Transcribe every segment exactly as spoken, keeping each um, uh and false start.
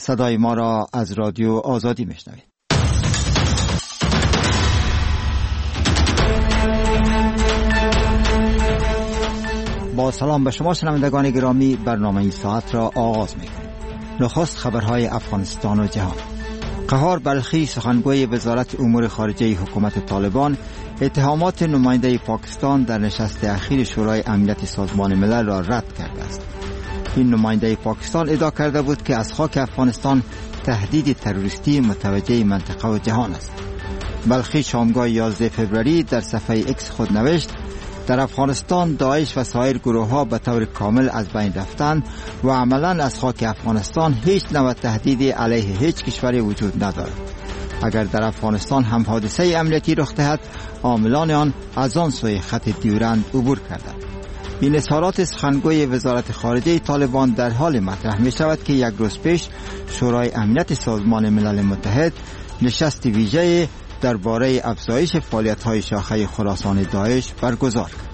صدای ما را از رادیو آزادی میشنوید. با سلام به شما شنوندگان گرامی، برنامه این ساعت را آغاز می‌کنیم. نخست خبرهای افغانستان و جهان. قهار بلخی، سخنگوی وزارت امور خارجه حکومت طالبان، اتهامات نماینده پاکستان در نشست اخیر شورای امنیت سازمان ملل را رد کرده است. این نماینده پاکستان ادعا کرده بود که از خاک افغانستان تهدید تروریستی متوجه منطقه و جهان است. بلخی شامگاه یازده فوریه در صفحه ایکس خود نوشت: در افغانستان داعش و سایر گروه‌ها به طور کامل از بین رفتند و عملاً از خاک افغانستان هیچ نوع تهدیدی علیه هیچ کشوری وجود ندارد. اگر در افغانستان هم حادثه امنیتی رخ دهد، عاملان آن از آن سوی خط دیورند عبور کردند. این اظهارات سخنگوی وزارت خارجه طالبان در حال مطرح می شود که یک روز پیش شورای امنیت سازمان ملل متحد نشست ویژه درباره افزایش فعالیت‌های شاخه خراسان داعش برگزار کرد.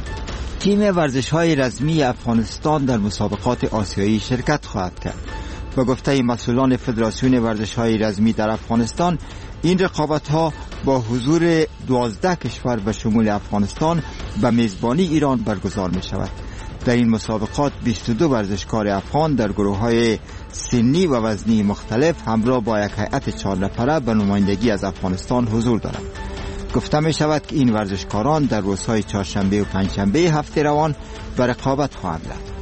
تیم ورزش‌های رزمی افغانستان در مسابقات آسیایی شرکت خواهد کرد. به گفته مسئولان فدراسیون ورزش‌های رزمی در افغانستان، این رقابت‌ها با حضور دوازده کشور به شمول افغانستان به میزبانی ایران برگزار می‌شود. در این مسابقات بیست و دو ورزشکار افغان در گروه‌های سنی و وزنی مختلف همراه با یک هیئت چهار نفره به نمایندگی از افغانستان حضور دارند. گفته می شود که این ورزشکاران در روزهای چهارشنبه و پنجشنبه هفته روان به رقابت خواهند رفت.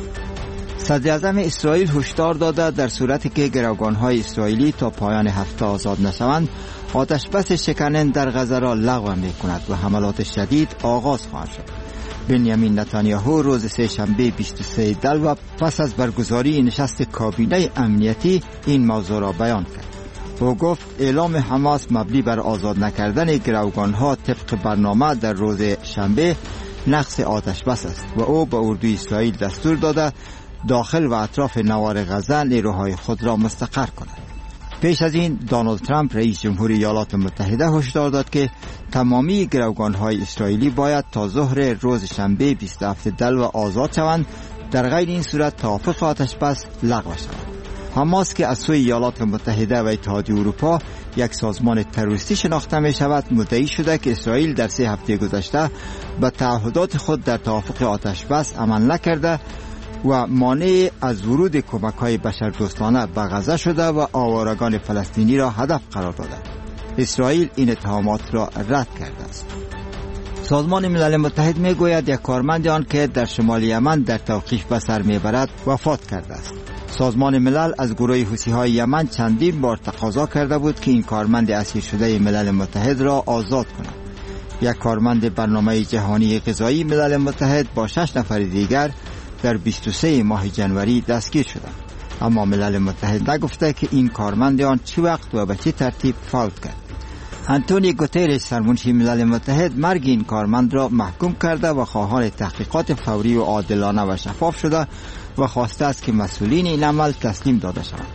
صدر اعظم اسرائیل هشدار داده در صورتی که گروگان‌های اسرائیلی تا پایان هفته آزاد نشوند، آتش بس شکننده در غزه را لغو می‌کند و حملات شدید آغاز خواهد شد. بنیامین نتانیاهو روز سه‌شنبه بیست و سوم دلو پس از برگزاری نشست کابینه امنیتی این موضوع را بیان کرد. او گفت اعلام حماس مبنی بر آزاد نکردن گروگان‌ها طبق برنامه در روز شنبه نقض آتش بس است و او به اردوی اسرائیل دستور داده داخل و اطراف نوار غزه نیروهای خود را مستقر کند. پیش از این دونالد ترامپ رئیس جمهوری ایالات متحده هشدار داد که تمامی گروگان‌های اسرائیلی باید تا ظهر روز شنبه بیست و هفتم دلو آزاد شوند، در غیر این صورت توافق آتش بس لغو شود. حماس که از سوی ایالات متحده و اتحادیه اروپا یک سازمان تروریستی شناخته می شود، مدعی شده که اسرائیل در سه هفته گذشته به تعهدات خود در توافق آتش بس عمل نکرده و مانع از ورود کمک‌های بشردوستانه به غزه شده و آوارگان فلسطینی را هدف قرار داده. اسرائیل این اتهامات را رد کرده است. سازمان ملل متحد میگوید یک کارمند آن که در شمال یمن در توقیف به سر میبرد وفات کرده است. سازمان ملل از گروه حوثی‌های یمن چندین بار تقاضا کرده بود که این کارمند اسیر شده ملل متحد را آزاد کند. یک کارمند برنامه جهانی غذایی ملل متحد با شش نفر دیگر در بیست و سوم ماه جنوری دستگیر شدند، اما ملل متحد نگفته که این کارمند آن چه وقت و به چه ترتیب فوت کرد. آنتونیو گوترش سرمنشی ملل متحد مرگ این کارمند را محکوم کرده و خواهان تحقیقات فوری و عادلانه و شفاف شده و خواسته است که مسئولین این عمل تسلیم داده شوند.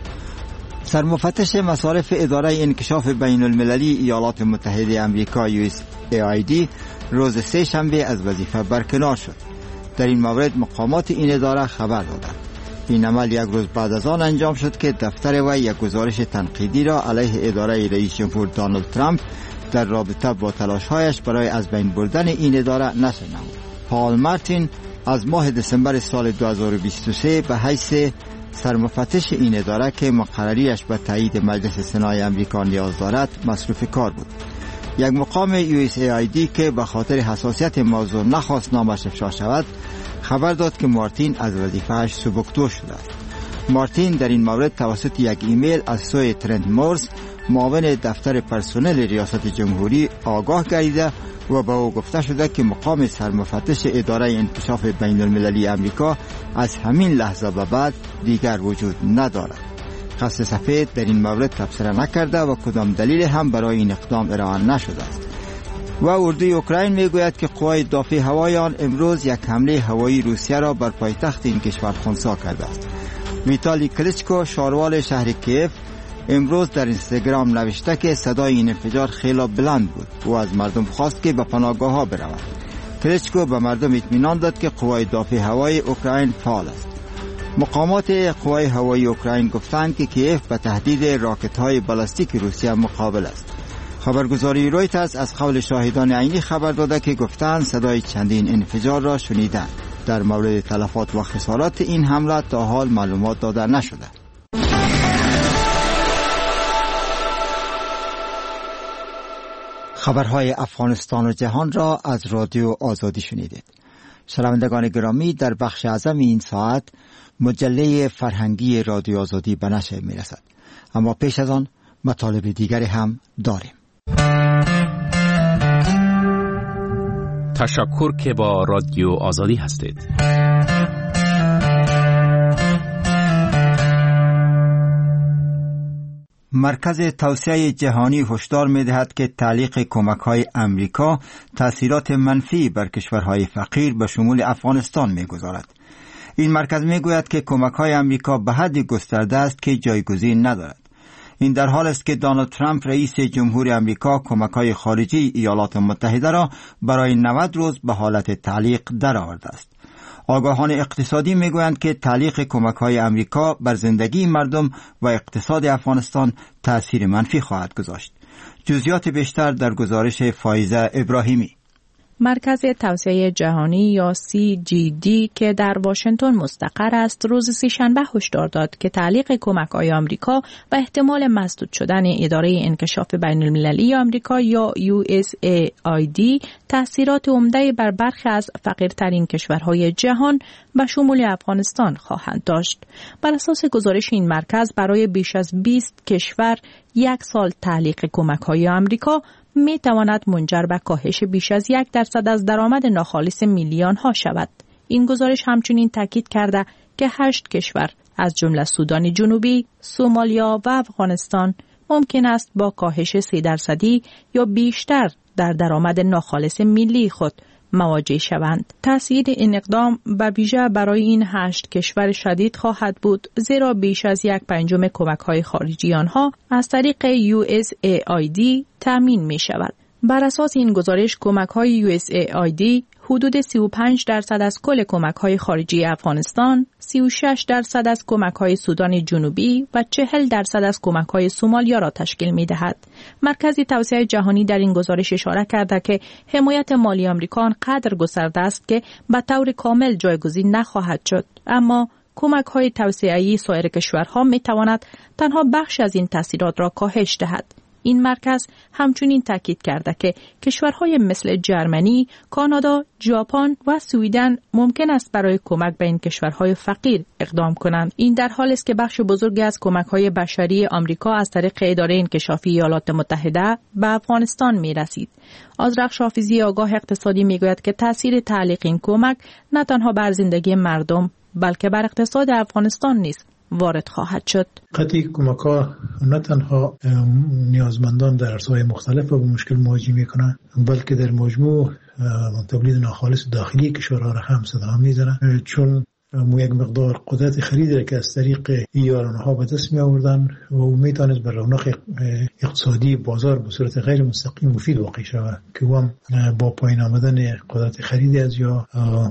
سرمفتش مصارف اداره انکشاف بین المللی ایالات متحده آمریکا یو اس ای آی دی روز سه شنبه از وظیفه برکنار شد. در این مورد مقامات این اداره خبر دادند. این عمل یک روز بعد از آن انجام شد که دفتر وی یک گزارش تنقیدی را علیه اداره رئیس جمهور دونالد ترامپ در رابطه با تلاش‌هایش برای از بین بردن این اداره نشر نمود. پال مارتین از ماه دسامبر سال دو هزار و بیست و سه به حیث سرمفتش این اداره که مقرریش به تایید مجلس سنای آمریکا نیاز دارد مصروف کار بود. یک مقام یو اس ای آی دی که به خاطر حساسیت موضوع نخواست نامش افشا شود خبر داد که مارتین از وظیفه‌اش سبکدور شده است. مارتین در این مورد توسط یک ایمیل از سوی ترنت مورس معاون دفتر پرسنل ریاست جمهوری آگاه گردیده و به او گفته شده که مقام سرمفتش اداره انکشاف بین المللی آمریکا از همین لحظه به بعد دیگر وجود ندارد. خط سفید در این مورد تبصره نکرده و کدام دلیل هم برای این اقدام ارائه نشده است. و اردوی اوکراین میگوید که قوای دفاع هوایی آن امروز یک حمله هوایی روسیه را بر پایتخت این کشور خنثی کرده است. ویتالی کلیچکو شاروال شهر کیف امروز در اینستاگرام نوشته که صدای این انفجار خیلی بلند بود و از مردم خواست که به پناهگاه ها بروند. کلیچکو به مردم اطمینان داد که قوای دفاع هوایی اوکراین فعال است. مقامات قوای هوایی اوکراین گفتند که کیف به تهدید راکت‌های بالستیک روسیه مقابل است. خبرگزاری رویترز از قول شاهدان عینی خبر داده که گفتند صدای چندین انفجار را شنیدند. در مورد تلفات و خسارات این حمله تا حال معلومات داده نشده. خبرهای افغانستان و جهان را از رادیو آزادی شنیدید. شنوندگان گرامی، در بخش اعظم این ساعت مجله فرهنگی رادیو آزادی به نشر می رسد. اما پیش از آن مطالب دیگری هم داریم. تشکر که با رادیو آزادی هستید. مرکز توسعه جهانی هشدار می‌دهد که تعلیق کمک‌های امریکا تأثیرات منفی بر کشورهای فقیر به شمول افغانستان می‌گذارد. این مرکز می‌گوید که کمک‌های امریکا به حدی گسترده است که جایگزین ندارد. این در حال است که دونالد ترامپ رئیس جمهوری امریکا کمک‌های خارجی ایالات متحده را برای نود روز به حالت تعلیق درآورده است. آگاهان اقتصادی میگویند که تعلیق کمک‌های امریکا بر زندگی مردم و اقتصاد افغانستان تأثیر منفی خواهد گذاشت. جزئیات بیشتر در گزارش فایزه ابراهیمی. مرکز توسعه جهانی یا سی جی دی که در واشنگتن مستقر است روز سه‌شنبه هشدار داد که تعلیق کمک‌های آمریکا و احتمال مسدود شدن اداره انکشاف بین‌المللی آمریکا یا یو اس ای آی دی تأثیرات عمده بر برخی از فقیرترین کشورهای جهان به شمول افغانستان خواهند داشت. بر اساس گزارش این مرکز برای بیش از بیست کشور یک سال تعلیق کمک‌های آمریکا می تواند منجر به کاهش بیش از یک درصد از درآمد ناخالص میلیون ها شود. این گزارش همچنین تاکید کرده که هشت کشور از جمله سودان جنوبی، سومالیا و افغانستان ممکن است با کاهش سه درصدی یا بیشتر در درآمد ناخالص ملی خود مواجه شوند. تأثیر این اقدام به ویژه برای این هشت کشور شدید خواهد بود، زیرا بیش از یک پنجم کمک‌های خارجی آنها از طریق یو اس ای آی دی تامین می شود. بر اساس این گزارش کمک‌های یو اس ای آی دی حدود سی و پنج درصد از کل کمک‌های خارجی افغانستان، سی و شش درصد از کمک‌های سودان جنوبی و چهل درصد از کمک‌های سومالیا را تشکیل می‌دهد. مرکز توسعه جهانی در این گزارش اشاره کرده که حمایت مالی آمریکا آنقدر گسترده است که به طور کامل جایگزین نخواهد شد، اما کمک‌های توسعه‌ای سایر کشورها می‌تواند تنها بخش از این تاثیرات را کاهش دهد. این مرکز همچنین تاکید کرده که کشورهای مثل جرمنی، کانادا، ژاپن و سوئدن ممکن است برای کمک به این کشورهای فقیر اقدام کنند. این در حالی است که بخش بزرگی از کمک‌های بشری آمریکا از طریق اداره انکشافی ایالات متحده به افغانستان می‌رسید. آذرخش حافظی آگاه اقتصادی می‌گوید که تأثیر تعلیق این کمک نه تنها بر زندگی مردم بلکه بر اقتصاد افغانستان نیز وارد خواهد شد. قطعی کمک‌ها نه تنها نیازمندان در عرصه‌های مختلف با مشکل مواجه می‌کنند، بلکه در مجموع تولید ناخالص داخلی کشورها را هم صدا می‌زنند، چون مو یک مقدار قدرت خرید که از طریق ایران‌ها به دست می‌آوردند و می‌توانست بر رونق اقتصادی بازار به صورت غیر مستقیم مفید واقع شود که هم با پایین آمدن قدرت خرید از یا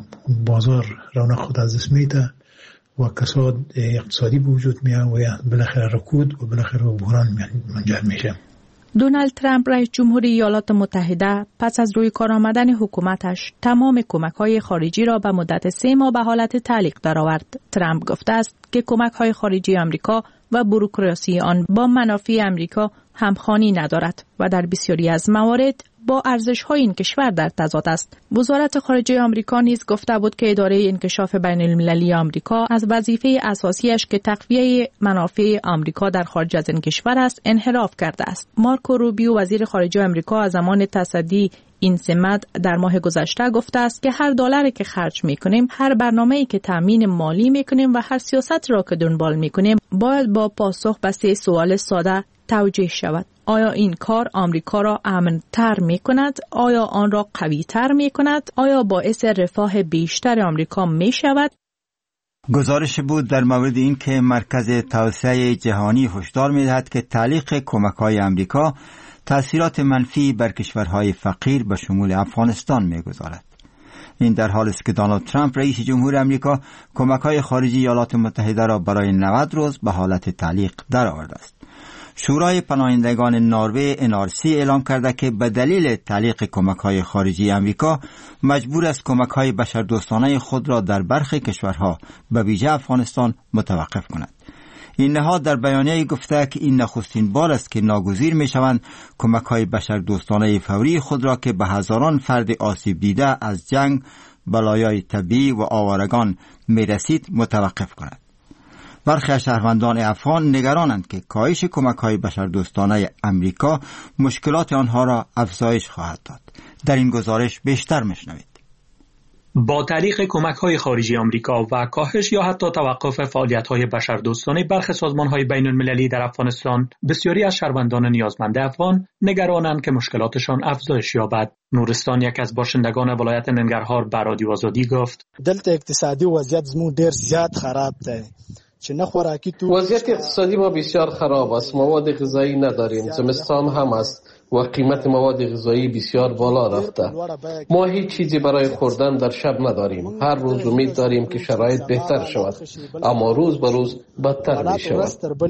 بازار رونق خود از دست می‌دهد و کساد اقتصادی به وجود میاد و بالاخره رکود و بالاخره بحران منجر میشه. دونالد ترامپ رئیس جمهوری ایالات متحده پس از روی کار آمدن حکومتش تمام کمک‌های خارجی را به مدت سه ماه به حالت تعلیق درآورد. ترامپ گفته است که کمک‌های خارجی آمریکا و بوروکراسی آن با منافع آمریکا همخوانی ندارد و در بسیاری از موارد با ارزش‌های این کشور در تضاد است. وزارت خارجه آمریکا نیز گفته بود که اداره انکشاف بین‌المللی آمریکا از وظیفه اساسیش که تقویه منافع آمریکا در خارج از این کشور است انحراف کرده است. مارکو روبیو وزیر خارجه آمریکا از زمان تصدی این سمت در ماه گذشته گفته است که هر دلاری که خرج می‌کنیم، هر برنامه‌ای که تامین مالی می‌کنیم و هر سیاست را که دنبال می‌کنیم باید با پاسخ به سه سوال ساده توجیه شود. آیا این کار آمریکا را امن‌تر می‌کند؟ آیا آن را قوی‌تر می‌کند؟ آیا باعث رفاه بیشتر آمریکا می‌شود؟ گزارش بود در مورد این که مرکز توسعه جهانی هشدار می‌دهد که تعلیق کمک‌های آمریکا تأثیرات منفی بر کشورهای فقیر به شمول افغانستان می‌گذارد. این در حالی است که دونالد ترامپ رئیس جمهور آمریکا کمک‌های خارجی ایالات متحده را برای نود روز به حالت تعلیق درآورده است. شورای پناهندگان نروژ ان آر سی اعلام کرده که به دلیل تعلیق کمک‌های خارجی آمریکا مجبور است کمک‌های بشردوستانه خود را در برخی کشورها به ویژه افغانستان متوقف کند. این نهاد در بیانیه گفته که این نخستین بار است که ناگزیر می‌شوند کمک‌های بشردوستانه فوری خود را که به هزاران فرد آسیب دیده از جنگ، بلایای طبیعی و آوارگان می‌رسید متوقف کند. برخی از شهروندان افغان نگرانند که کاهش کمک‌های بشردوستانه امریکا مشکلات آنها را افزایش خواهد داد. در این گزارش بیشتر می‌شنوید. با تعلیق کمک‌های خارجی آمریکا و کاهش یا حتی توقف فعالیت‌های بشردوستانه برخی سازمان‌های بین‌المللی در افغانستان، بسیاری از شهروندان نیازمند افغان نگرانند که مشکلاتشان افزایش یابد. نورستان، یک از باشندگان ولایت ننگرهار، به رادیو آزادی گفت: دلته اقتصادي وضعیت زموږ ډیر زیات خراب دی. وضعیت اقتصادی ما بسیار خراب است. مواد غذایی نداریم. زمستان هم است و قیمت مواد غذایی بسیار بالا رفته. ما هیچ چیزی برای خوردن در شب نداریم. هر روز امید داریم که شرایط بهتر شود، اما روز به روز بدتر می شود.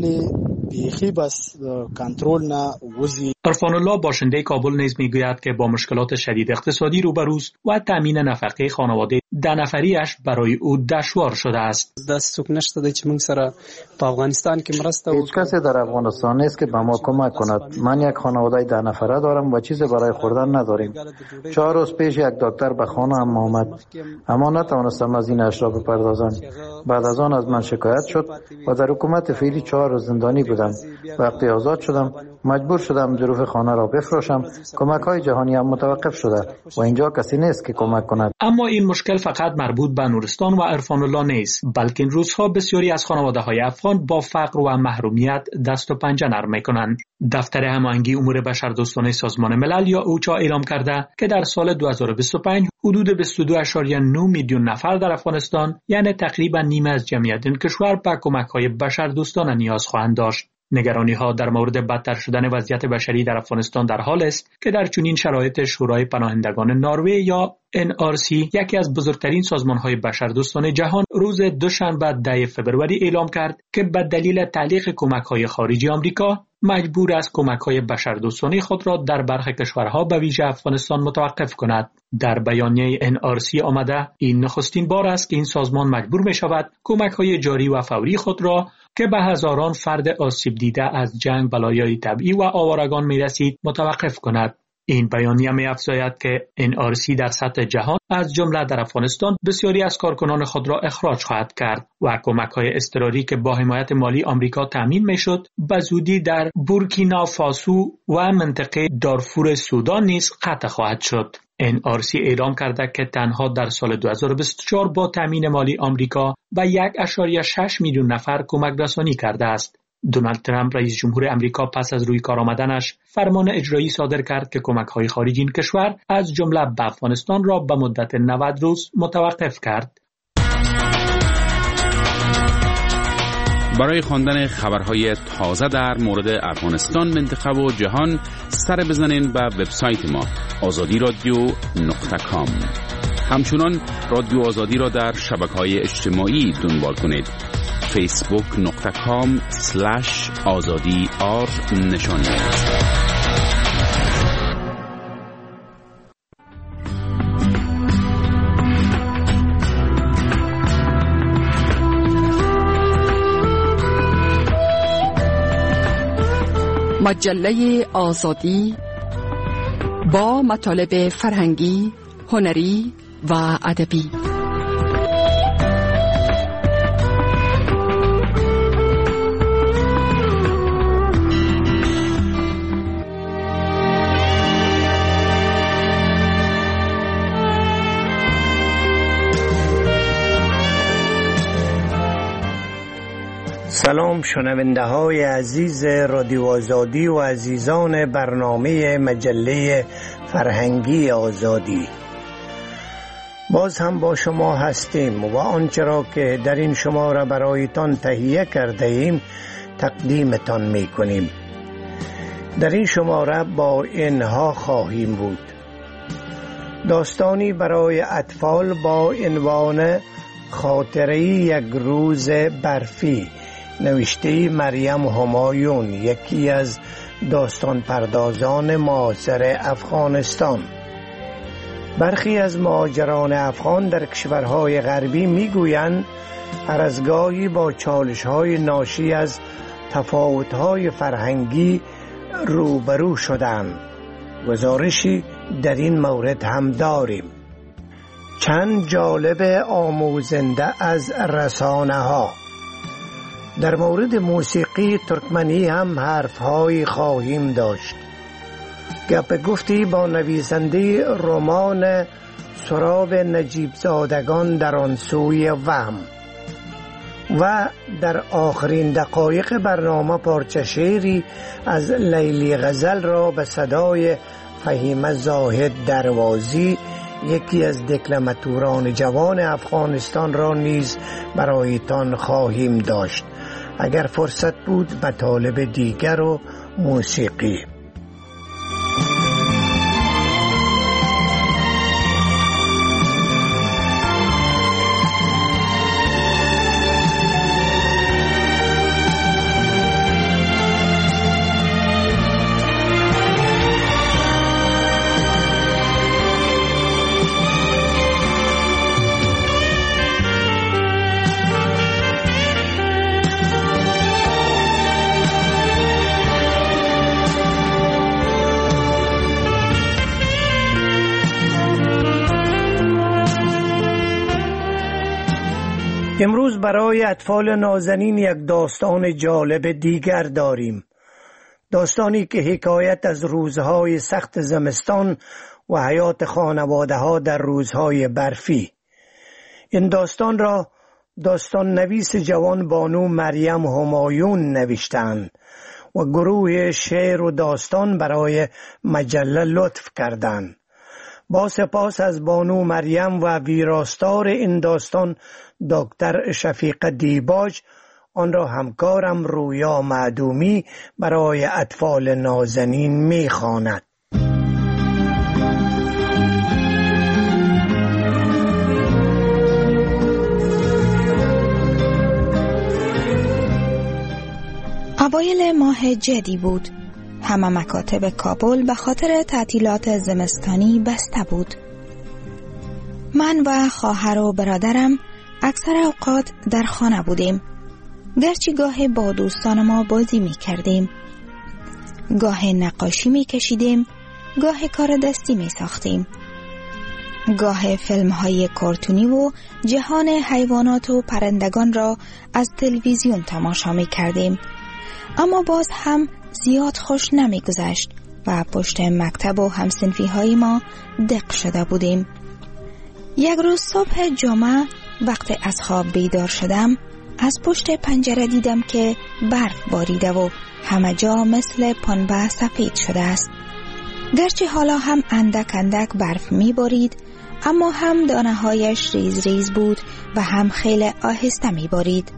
عرفان الله باشنده کابل نیز میگوید که با مشکلات شدید اقتصادی روبروست و تامین نفقه خانواده ده نفریش برای او دشوار شده است. دست څوک نشته دی چې موږ سره په افغانستان کې مرسته هیچ کسی در افغانستان نیست که به ما کمک کند. من یک خانواده ده نفره دارم و چیزی برای خوردن نداریم. چهار روز پیش یک دکتر به خانه ام آمد، اما نتوانستم از این اش را بپردازم. بعد از آن از من شکایت شد و در حکومت فعلی چهار روز زندانی بودم. وقتی آزاد شدم مجبور شدم ظروف خانه را بفروشم. کمک‌های جهانی هم متوقف شده و اینجا کسی نیست که کمک کند. اما این مشکل فقط مربوط به نورستان و عرفان الله نیست، بلکه این روزها بسیاری از خانواده‌های افغان با فقر و محرومیت دست و پنجه نرم می‌کنند. دفتر هماهنگی امور بشردوستانه سازمان ملل یا اوچا اعلام کرده که در سال دو هزار و بیست و پنج حدود بیست و دو ممیز نه میلیون نفر در افغانستان، یعنی تقریبا نیمه از جمعیت این کشور، به کمک‌های بشردوستانه نیاز خواهند داشت. نگرانی‌ها در مورد بدتر شدن وضعیت بشری در افغانستان در حال است که در چنین شرایط شورای پناهندگان نروژ یا ان آر سی، یکی از بزرگترین سازمان‌های بشردوستانه جهان، روز دوشنبه ده فوریه اعلام کرد که به دلیل تعلیق کمک‌های خارجی آمریکا مجبور است کمک‌های بشردوستانه خود را در برخی کشورها به ویژه افغانستان متوقف کند. در بیانیه ان آر سی آمده این نخستین بار است که این سازمان مجبور می‌شود کمک‌های جاری و فوری خود را که به هزاران فرد آسیب دیده از جنگ، بلایای طبیعی و آوارگان می‌رسید متوقف کند. این بیانیه می‌افزاید که ان آر سی در سطح جهان از جمله در افغانستان بسیاری از کارکنان خود را اخراج خواهد کرد و کمک‌های اضطراری که با حمایت مالی آمریکا تامین می‌شد به زودی در بورکینافاسو و منطقه دارفور سودان نیز قطع خواهد شد. ان آر سی اعلام کرده که تنها در سال دو هزار و بیست و چهار با تامین مالی آمریکا به یک ممیز شش میلیون نفر کمک رسانی کرده است. دونالد ترامپ رئیس جمهور آمریکا پس از روی کار آمدنش فرمان اجرایی صادر کرد که کمک‌های خارجی این کشور از جمله به افغانستان را به مدت نود روز متوقف کرد. برای خواندن خبرهای تازه در مورد افغانستان، منطقه و جهان سر بزنین به وبسایت ما آزادی رادیو نقطه کام. همچنان رادیو آزادی را در شبکه‌های اجتماعی دنبال کنید. فیسبوک نقطه کام سلش آزادی آر نشانید. مجله آزادی با مطالب فرهنگی، هنری و ادبی. سلام شنونده های عزیز رادیو آزادی و عزیزان برنامه مجله فرهنگی آزادی، باز هم با شما هستیم و آنچه را که در این شماره برایتان تهیه کرده ایم تقدیمتان می کنیم. در این شماره با اینها خواهیم بود: داستانی برای اطفال با عنوان خاطره یک روز برفی، نوشته مریم همایون، یکی از داستان پردازان معاصر افغانستان. برخی از مهاجران افغان در کشورهای غربی میگویند هر از گاهی با چالش‌های ناشی از تفاوت‌های فرهنگی روبرو شدند. گزارشی در این مورد هم داریم. چند جالب آموزنده از رسانه ها. در مورد موسیقی ترکمنی هم حرف‌هایی خواهیم داشت. گپ گفتی با نویسنده رمان سراب نجیب زادگان در آن سوی وهم. و در آخرین دقایق برنامه پارچه شعری از لیلی غزل را به صدای فهیمه زاهد دروازی، یکی از دکلماتوران جوان افغانستان را نیز برایتان خواهیم داشت. اگر فرصت بود مطالب دیگر و موسیقی. امروز برای اطفال نازنین یک داستان جالب دیگر داریم. داستانی که حکایت از روزهای سخت زمستان و حیات خانواده ها در روزهای برفی. این داستان را داستان نویس جوان بانو مریم همایون نوشتند و گروه شعر و داستان برای مجله لطف کردند. با سپاس از بانو مریم و ویراستار این داستان دکتر شفیق دیباج، آن را همکارم رویا معدومی برای اطفال نازنین می‌خواند. اوایل ماه جدی بود. همه مکاتب کابل به خاطر تعطیلات زمستانی بسته بود. من و خواهر و برادرم اکثر اوقات در خانه بودیم. گرچه گاه با دوستان ما بازی می کردیم، گاه نقاشی می کشیدیم، گاه کار دستی می ساختیم، گاه فیلم های کارتونی و جهان حیوانات و پرندگان را از تلویزیون تماشا می کردیم. اما باز هم زیاد خوش نمی گذشت و پشت مکتب و همسنفی های ما دق شده بودیم. یک روز صبح جمعه وقت از خواب بیدار شدم، از پشت پنجره دیدم که برف باریده و همه جا مثل پنبه سفید شده است. گرچه حالا هم اندک اندک برف می بارید، اما هم دانه هایش ریز ریز بود و هم خیلی آهسته می بارید.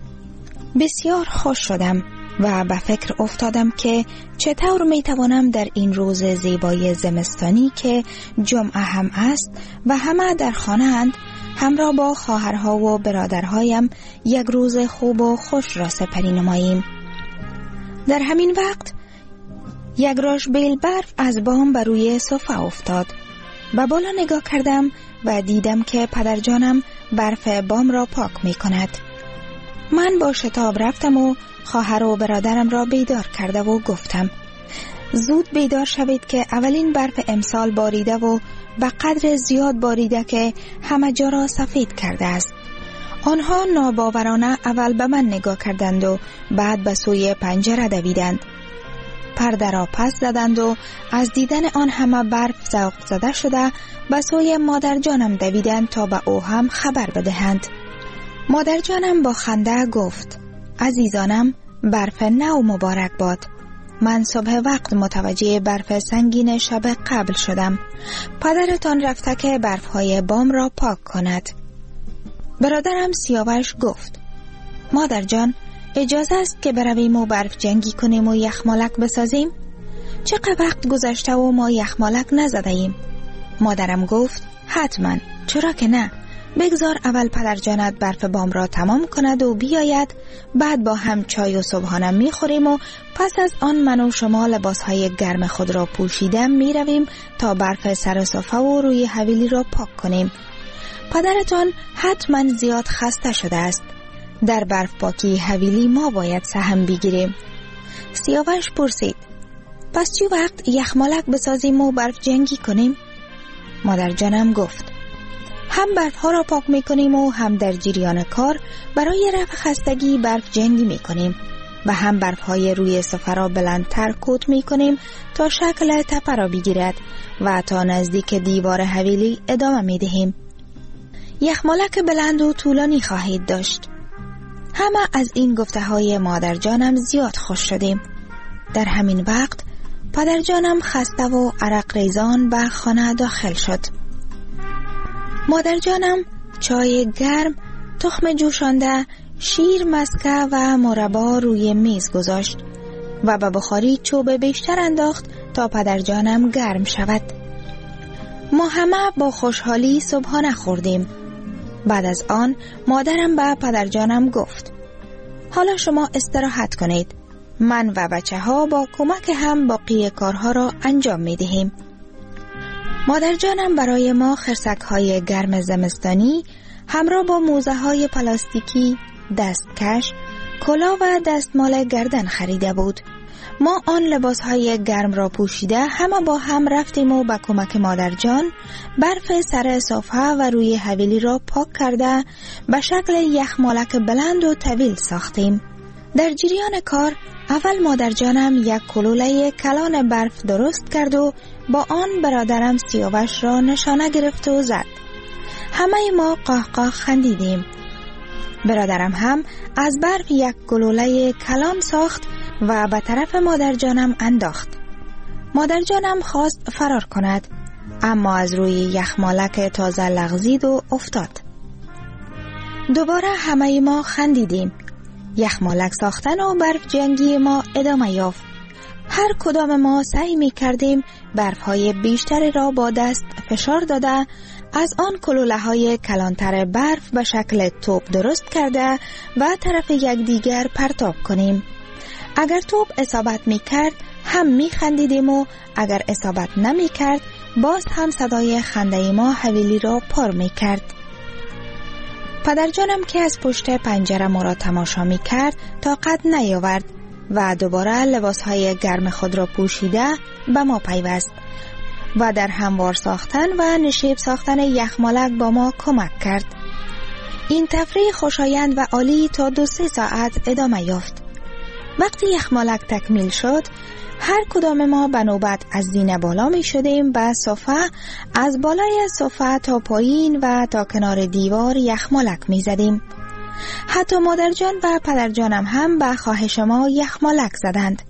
بسیار خوش شدم و به فکر افتادم که چطور می توانم در این روز زیبای زمستانی که جمعه هم است و همه در خانه اند، همراه با خواهرها و برادرهایم یک روز خوب و خوش را سپری نماییم. در همین وقت یک راش بیل برف از بام بر روی صفحه افتاد. به بالا نگاه کردم و دیدم که پدرجانم برف بام را پاک می کند. من با شتاب رفتم و خواهر و برادرم را بیدار کرده و گفتم زود بیدار شوید که اولین برف امسال باریده و به قدر زیاد باریده که همه جا را سفید کرده است. آنها ناباورانه اول به من نگاه کردند و بعد به سوی پنجره دویدند. پرده را پس زدند و از دیدن آن همه برف ذوق زده شده به سوی مادر جانم دویدند تا به او هم خبر بدهند. مادر جانم با خنده گفت عزیزانم، برف نو مبارک باد. من صبح وقت متوجه برف سنگین شب قبل شدم. پدرتان رفته که برفهای بام را پاک کند. برادرم سیاوش گفت مادر جان، اجازه است که برویم و برف جنگی کنیم و یخمالک بسازیم؟ چقدر وقت گذشته و ما یخمالک نزده ایم. مادرم گفت حتما، چرا که نه. بگذار اول پدرجانت برف بام را تمام کند و بیاید، بعد با هم چای و صبحانه می خوریم و پس از آن من و شما لباسهای گرم خود را پوشیدم می رویم تا برف سر صفحه و روی حویلی را پاک کنیم. پدرتان حتما زیاد خسته شده است. در برف پاکی حویلی ما باید سهم بگیریم. سیاوش پرسید پس چی وقت یخمالک بسازیم و برف جنگی کنیم؟ مادر جانم گفت هم برف ها را پاک می کنیم و هم در جریان کار برای رفع خستگی برف جنگی می کنیم و هم برف های روی صفحه را بلندتر کوت می کنیم تا شکل تپه را بگیرد و تا نزدیک دیوار حویلی ادامه می دهیم. یخمالک بلند و طولانی خواهید داشت. همه از این گفته های مادر جانم زیاد خوش شدیم. در همین وقت پدر جانم خسته و عرق ریزان به خانه داخل شد. مادر جانم چای گرم، تخم جوشانده، شیر مسکه و مربا روی میز گذاشت و به بخاری چوب بیشتر انداخت تا پدر جانم گرم شود. ما همه با خوشحالی صبحانه خوردیم. بعد از آن مادرم به پدر جانم گفت حالا شما استراحت کنید. من و بچه ها با کمک هم باقی کارها را انجام می دهیم. مادر جانم برای ما خرسک های گرم زمستانی همراه با موزه های پلاستیکی، دستکش، کلاه و دستمال گردن خریده بود. ما آن لباس های گرم را پوشیده همه با هم رفتیم و با کمک مادر جان برف سر صفحه و روی حویلی را پاک کرده به شکل یخمالک بلند و طویل ساختیم. در جریان کار اول مادر جانم یک کلوله کلان برف درست کرد و با آن برادرم سیاوش را نشانه گرفت و زد. همه ما قهقه خندیدیم. برادرم هم از برف یک گلوله کلان ساخت و به طرف مادر جانم انداخت. مادر جانم خواست فرار کند، اما از روی یخمالک تازه لغزید و افتاد. دوباره همه ما خندیدیم. یخمالک ساختن و برف جنگی ما ادامه یافت. هر کدام ما سعی می کردیم برف های بیشتری را با دست فشار داده از آن کلوله های کلانتر برف به شکل توپ درست کرده و طرف یکدیگر پرتاب کنیم. اگر توپ اصابت می کرد هم می خندیدیم و اگر اصابت نمی کرد باز هم صدای خنده ما حویلی را پر می کرد. پدر جانم که از پشت پنجره ما را تماشا می کرد طاقت نیاورد و دوباره لباس های گرم خود را پوشیده به ما پیوست و در هموار ساختن و نشیب ساختن یخمالک با ما کمک کرد. این تفریح خوشایند و عالی تا دو سه ساعت ادامه یافت. وقتی یخمالک تکمیل شد هر کدام ما به نوبت از زینه بالا می شدیم به صفحه، از بالای صفحه تا پایین و تا کنار دیوار یخمالک می زدیم. حتی مادر جان و پدر جانم هم به خواهش ما یخمالک زدند.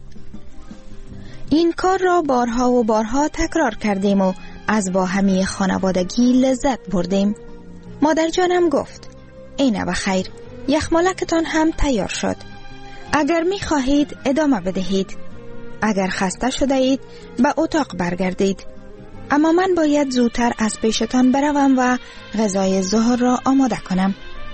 این کار را بارها و بارها تکرار کردیم و از با همی خانوادگی لذت بردیم. مادر جانم گفت اینه بخیر، یخمالکتان هم تیار شد. اگر می خواهید ادامه بدهید. اگر خسته شده اید به اتاق برگردید. اما من باید زودتر از پیشتان بروم و غذای ظهر را آماده کنم.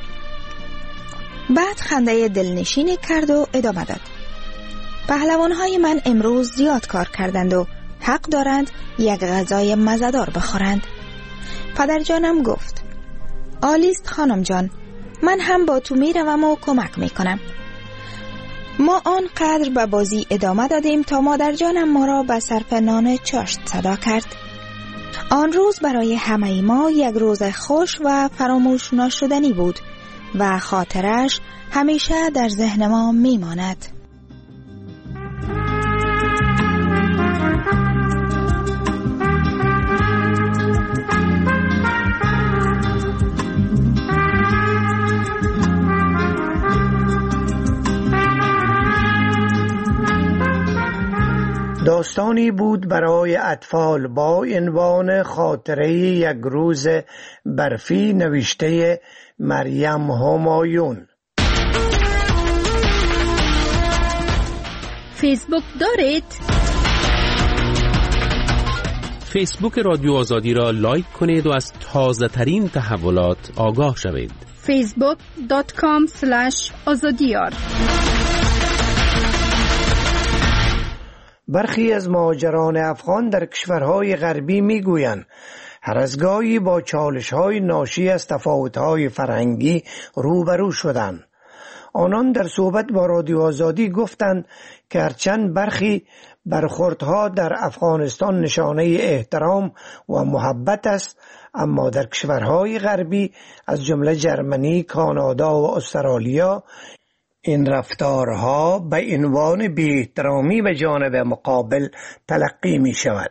بعد خنده دلنشینی کرد و ادامه داد. پهلوانهای من امروز زیاد کار کردند و حق دارند یک غذای مزه‌دار بخورند. پدر جانم گفت عالیست خانم جان، من هم با تو می روم و کمک می کنم. ما آنقدر به بازی ادامه دادیم تا مادر جانم ما را به صرف نان چاشت صدا کرد. آن روز برای همه ما یک روز خوش و فراموش نشدنی بود و خاطرش همیشه در ذهن ما می ماند. داستانی بود برای اطفال با عنوان خاطره یک روز برفی نوشته مریم همایون. فیسبوک دارید؟ فیسبوک رادیو آزادی را لایک کنید و از تازه ترین تحولات آگاه شوید. فیسبوک دات کام اسلش آزادیار. برخی از مهاجران افغان در کشورهای غربی میگویند هر از گاهی با چالش‌های ناشی از تفاوت‌های فرهنگی روبرو شدند. آنان در صحبت با رادیو آزادی گفتند که هرچند برخی برخوردها در افغانستان نشانه احترام و محبت است، اما در کشورهای غربی از جمله جرمنی، کانادا و استرالیا این رفتارها به عنوان بی‌احترامی به جانب مقابل تلقی می شود.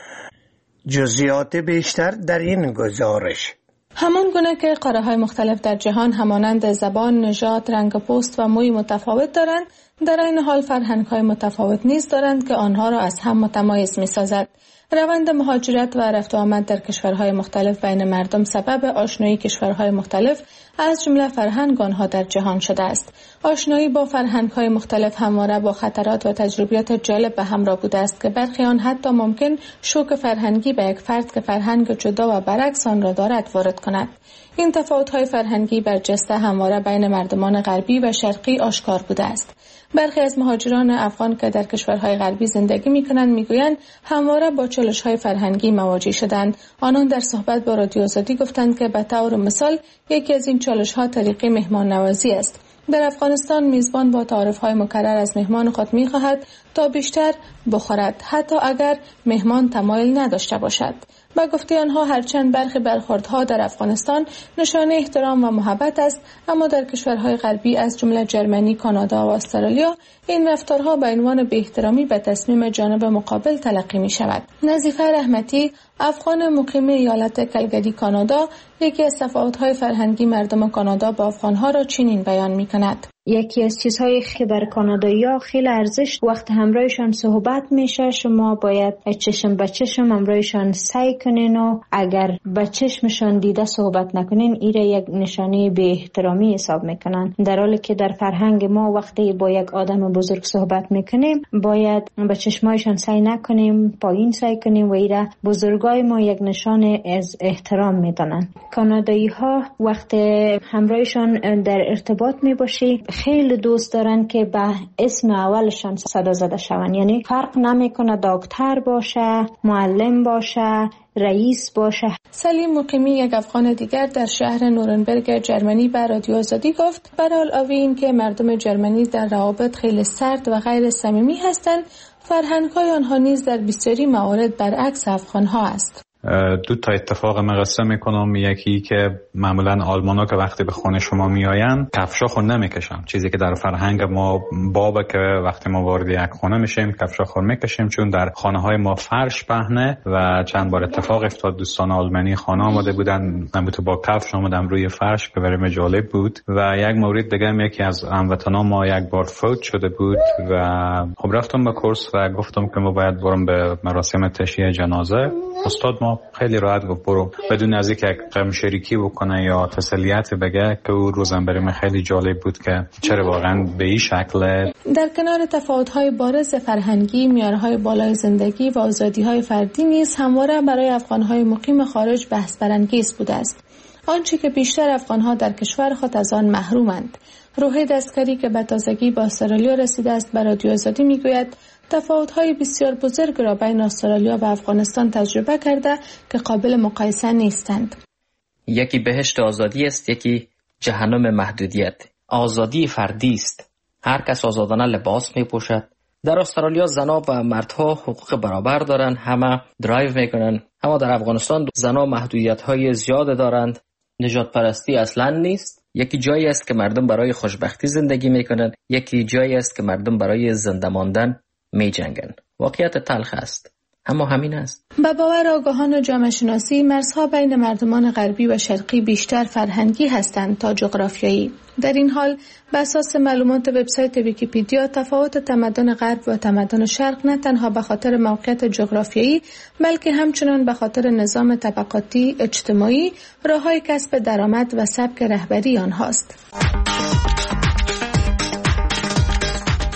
جزئیات بیشتر در این گزارش. همان گونه که قاره‌های مختلف در جهان همانند زبان، نژاد، رنگ پوست و موی متفاوت دارند، در این حال فرهنگ‌های متفاوت نیز دارند که آنها را از هم متمایز می‌سازد. روند مهاجرت و رفت و آمد در کشورهای مختلف بین مردم سبب آشنایی کشورهای مختلف از جمله فرهنگ آنها در جهان شده است. آشنایی با فرهنگ‌های مختلف همواره با خطرات و تجربیات جالب به همراه بوده است که برخی آن حتی ممکن شوک فرهنگی به یک فرد که فرهنگ جدا و برعکس آن را دارد وارد کند. این تفاوت‌های فرهنگی برجسته همواره بین مردمان غربی و شرقی آشکار بوده است. برخی از مهاجران افغان که در کشورهای غربی زندگی می‌کنند می‌گویند همواره با چالش‌های فرهنگی مواجه شدند. آنان در صحبت با رادیو آزادی گفتند که به طور مثال یکی از این چالش‌ها طریق مهمان نوازی است. در افغانستان میزبان با تعارف‌های مکرر از مهمان خود می‌خواهد تا بیشتر بخورد، حتی اگر مهمان تمایل نداشته باشد. با گفته آنها هرچند برخی برخوردها در افغانستان نشانه احترام و محبت است، اما در کشورهای غربی از جمله جرمنی، کانادا و استرالیا این رفتارها به عنوان بی‌احترامی به تصمیم جانب مقابل تلقی می شود. نظیفه رحمتی، افغان مقیم ایالت کلگری کانادا، یکی از تفاوت‌های فرهنگی مردم کانادا با افغان‌ها را چنین بیان می‌کند: یکی از چیزهایی که بر کانادایی‌ها خیلی ارزش وقت همراهشان صحبت میشه، شما باید چشم به چشم همراهشان سعی کنین و اگر به چشمشان دیده صحبت نکنین ایره یک نشانه بی احترامی حساب میکنن، در حالی که در فرهنگ ما وقتی با یک آدم بزرگ صحبت میکنیم باید به چشمایشان سعی نکنیم، پایین سعی کنیم و ایره بزرگای ما یک نشانه از احترام میدونن. کانادایی‌ها وقتی همراهشان در ارتباط میباشی خیلی دوست دارن که به اسم اولشان صدا زده شون، یعنی فرق نمیکنه دکتر باشه، معلم باشه، رئیس باشه. سلیم مقیمی، یک افغان دیگر در شهر نورنبرگ جرمنی به رادیو آزادی گفت برای علاوه این که مردم جرمنی در روابط خیلی سرد و غیر صمیمی هستند، فرهنگ‌های آنها نیز در بسیاری موارد برعکس افغان‌ها است. دو تا اتفاق مقصه میکنم. یکی که معمولا آلمانا که وقتی به خونه شما میآین کفشا خود نمیکشن، چیزی که در فرهنگ ما بابه که وقتی ما وارد یک خونه میشیم کفشا خود میکشیم، چون در خانه های ما فرش پهنه و چند بار اتفاق افتاد دوستان آلمانی خانه آمده بودن نبوده با کفش آمدم روی فرش که برای جالب بود. و یک مورد دیگه هم یکی از هموطنا ما یک بار فوت شده بود و خب رفتم به کورس و گفتم که ما باید برم به مراسم تشییع جنازه. استاد ما خیلی راحت گفت برو، بدون از اینکه غم شریکی بکنه یا تسلیت بگه، که او روزم برای من خیلی جالب بود که چرا واقعا به این شکل. در کنار تفاوت‌های بارز فرهنگی، معیارهای بالای زندگی و آزادی‌های فردی نیز همواره برای افغان‌های مقیم خارج بحث برانگیز بوده است. آنچه که بیشتر افغان‌ها در کشور خود از آن محرومند. روحی دستکاری که به تازگی به استرالیا رسیده است به رادیو آزادی میگوید تفاوت‌های بسیار بزرگ را بین استرالیا و افغانستان تجربه کرده که قابل مقایسه نیستند. یکی بهشت آزادی است، یکی جهنم محدودیت. آزادی فردی است. هر کس آزادانه لباس می‌پوشد. در استرالیا زنها و مردها حقوق برابر دارند، همه درایو میکنن. اما در افغانستان زنها محدودیت‌های زیاد دارند. نژاد پرستی اصلاً نیست. یکی جایی است که مردم برای خوشبختی زندگی میکنند، یکی جایی است که مردم برای زنده ماندن می جنگن. واقعیت تلخ است، اما همین است. به باور آگاهان جامعه شناسی مرزها بین مردمان غربی و شرقی بیشتر فرهنگی هستند تا جغرافیایی. در این حال بر اساس معلومات وبسایت ویکی‌پدیا تفاوت تمدن غرب و تمدن شرق نه تنها به خاطر موقعیت جغرافیایی بلکه همچنان به خاطر نظام طبقاتی اجتماعی، راههای کسب درآمد و سبک رهبری آنهاست.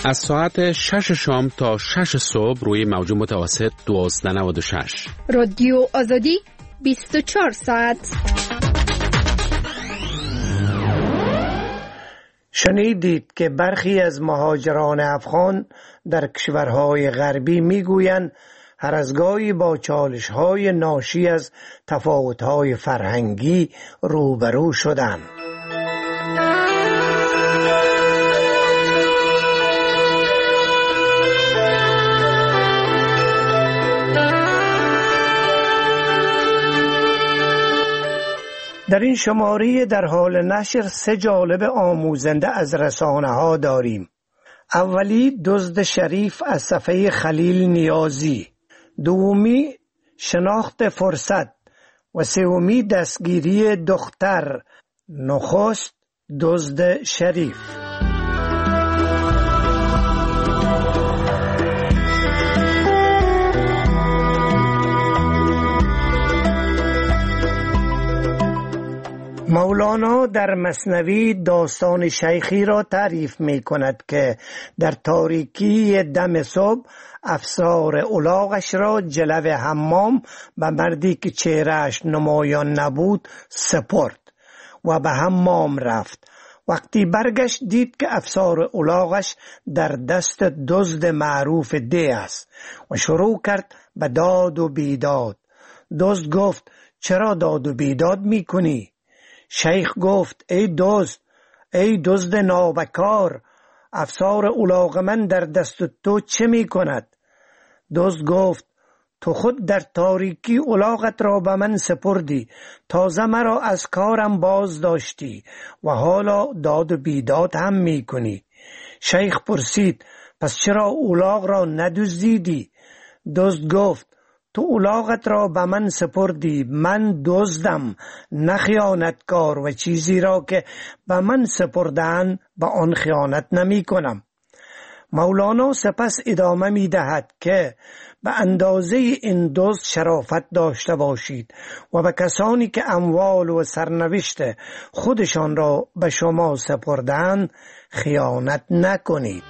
از ساعت شش شام تا شش صبح روی موج متوسط دوازده نود و شش. رادیو آزادی بیست و چهار ساعت. شنیدید که برخی از مهاجران افغان در کشورهای غربی میگویند هر از گاهی با چالش‌های ناشی از تفاوت‌های فرهنگی روبرو شدند. در این شماره در حال نشر سه جالب آموزنده از رسانه ها داریم. اولی دزد شریف از صفحه خلیل نیازی، دومی شناخت فرصت و سومی دستگیری دختر. نخست دزد شریف. مولانا در مثنوی داستان شیخی را تعریف می کند که در تاریکی دم صبح افسار الاغش را جلو حمام به مردی که چهرهش نمایان نبود سپرد و به حمام رفت. وقتی برگشت دید که افسار الاغش در دست دزد معروف ده است و شروع کرد به داد و بیداد. دزد گفت چرا داد و بیداد می کنی؟ شیخ گفت ای دزد، ای دزد نابکار، افسار الاغ من در دست تو چه می کند؟ دزد گفت تو خود در تاریکی الاغت را به من سپردی، تازه مرا از کارم باز داشتی و حالا داد و بیداد هم می کنی. شیخ پرسید پس چرا الاغ را ندزدیدی؟ دزد گفت تو الاغت را به من سپردی، من دزدم نه خیانتکار و چیزی را که به من سپردن به آن خیانت نمی کنم. مولانا سپس ادامه می دهد که به اندازه این دزد شرافت داشته باشید و به کسانی که اموال و سرنوشت خودشان را به شما سپردن خیانت نکنید.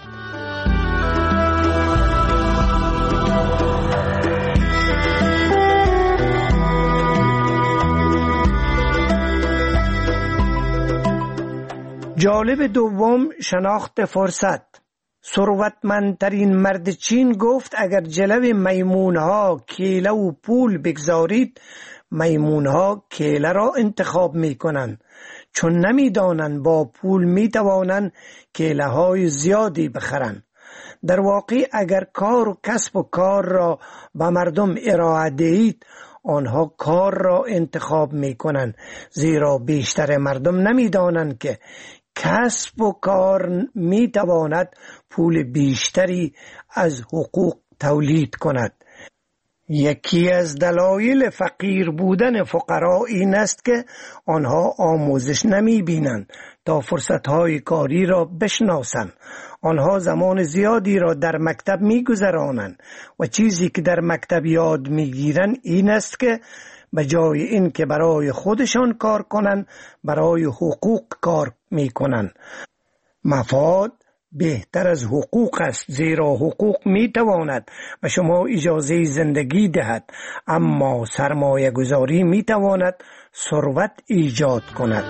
جالب دوم شناخت فرصت. ثروتمندترین مرد چین گفت اگر جلو میمونها کیله و پول بگذارید میمونها کیله را انتخاب می کنند، چون نمی دانند با پول می توانند کیله های زیادی بخرند. در واقع اگر کار و کسب و کار را به مردم ارائه دهید آنها کار را انتخاب می کنند، زیرا بیشتر مردم نمی دانند که کسب و کار می تواند پول بیشتری از حقوق تولید کند. یکی از دلایل فقیر بودن فقرا این است که آنها آموزش نمی بینند تا فرصتهای کاری را بشناسند. آنها زمان زیادی را در مکتب می گذرانند و چیزی که در مکتب یاد می گیرند این است که به جای این که برای خودشان کار کنند برای حقوق کار می کنند. مفاد بهتر از حقوق است، زیرا حقوق می تواند به شما اجازه زندگی دهد، اما سرمایه گذاری می تواند ثروت ایجاد کند.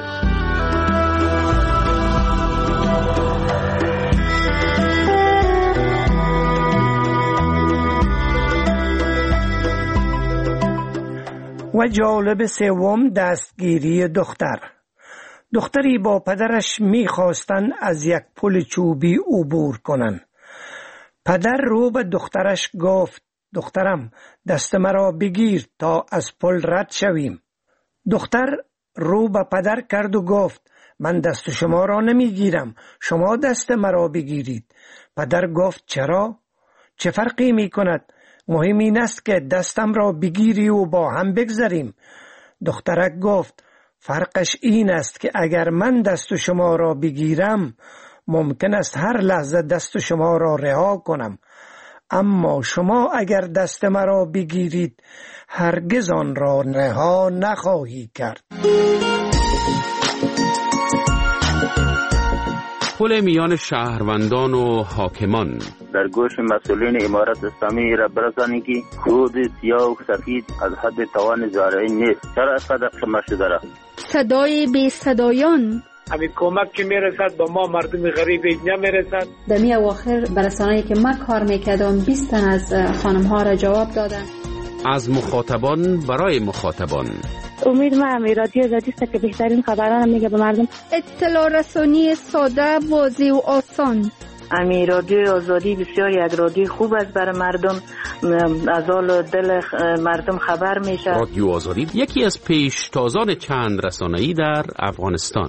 و جالب سوم دستگیری دختر. دختری با پدرش می‌خواستند از یک پل چوبی عبور کنند. پدر رو به دخترش گفت دخترم دست مرا بگیر تا از پل رد شویم. دختر رو به پدر کرد و گفت من دست شما را نمیگیرم، شما دست مرا بگیرید. پدر گفت چرا؟ چه فرقی می کند؟ مهم این است که دستم را بگیری و با هم بگذریم. دخترک گفت فرقش این است که اگر من دست شما را بگیرم ممکن است هر لحظه دست شما را رها کنم، اما شما اگر دست مرا بگیرید هرگز آن را رها نخواهی کرد. تداخل میان شهروندان و حاکمان. در گوش مسئولین امارت اسلامی را برسانید که خود سیاه و سفید از حد توان زارعی نیست. چرا صدق شما شده را؟ صدای بی صدایان. همین کمک که میرسد با ما مردم غریب نمیرسد. در می اواخر برسانه‌ای که من کار میکردم بیست تن از خانم ها را جواب دادن. از مخاطبان برای مخاطبان. امید من رادیو آزادی است که بهترین خبران میگه به مردم. اطلاع رسانی ساده، واضح و آسان. امی رادیو آزادی بسیار یک رادیو خوب است برای مردم، از حال دل مردم خبر میشه. رادیو آزادی یکی از پیشتازان چند رسانه‌ای در افغانستان.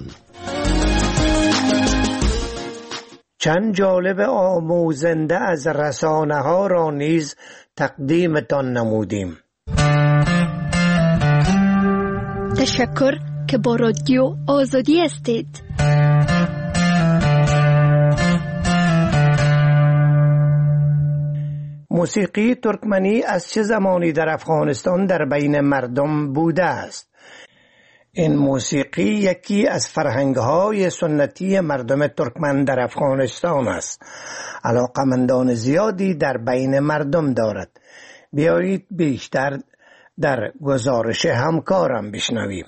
چند جالب آموزنده از رسانه ها را نیز تقدیمتان نمودیم. تشکر که با رادیو آزادی هستید. موسیقی ترکمنی از چه زمانی در افغانستان در بین مردم بوده است؟ این موسیقی یکی از فرهنگ‌های سنتی مردم ترکمن در افغانستان است. علاقمندان زیادی در بین مردم دارد. بیایید بیشتر در گزارش همکارم بشنویم.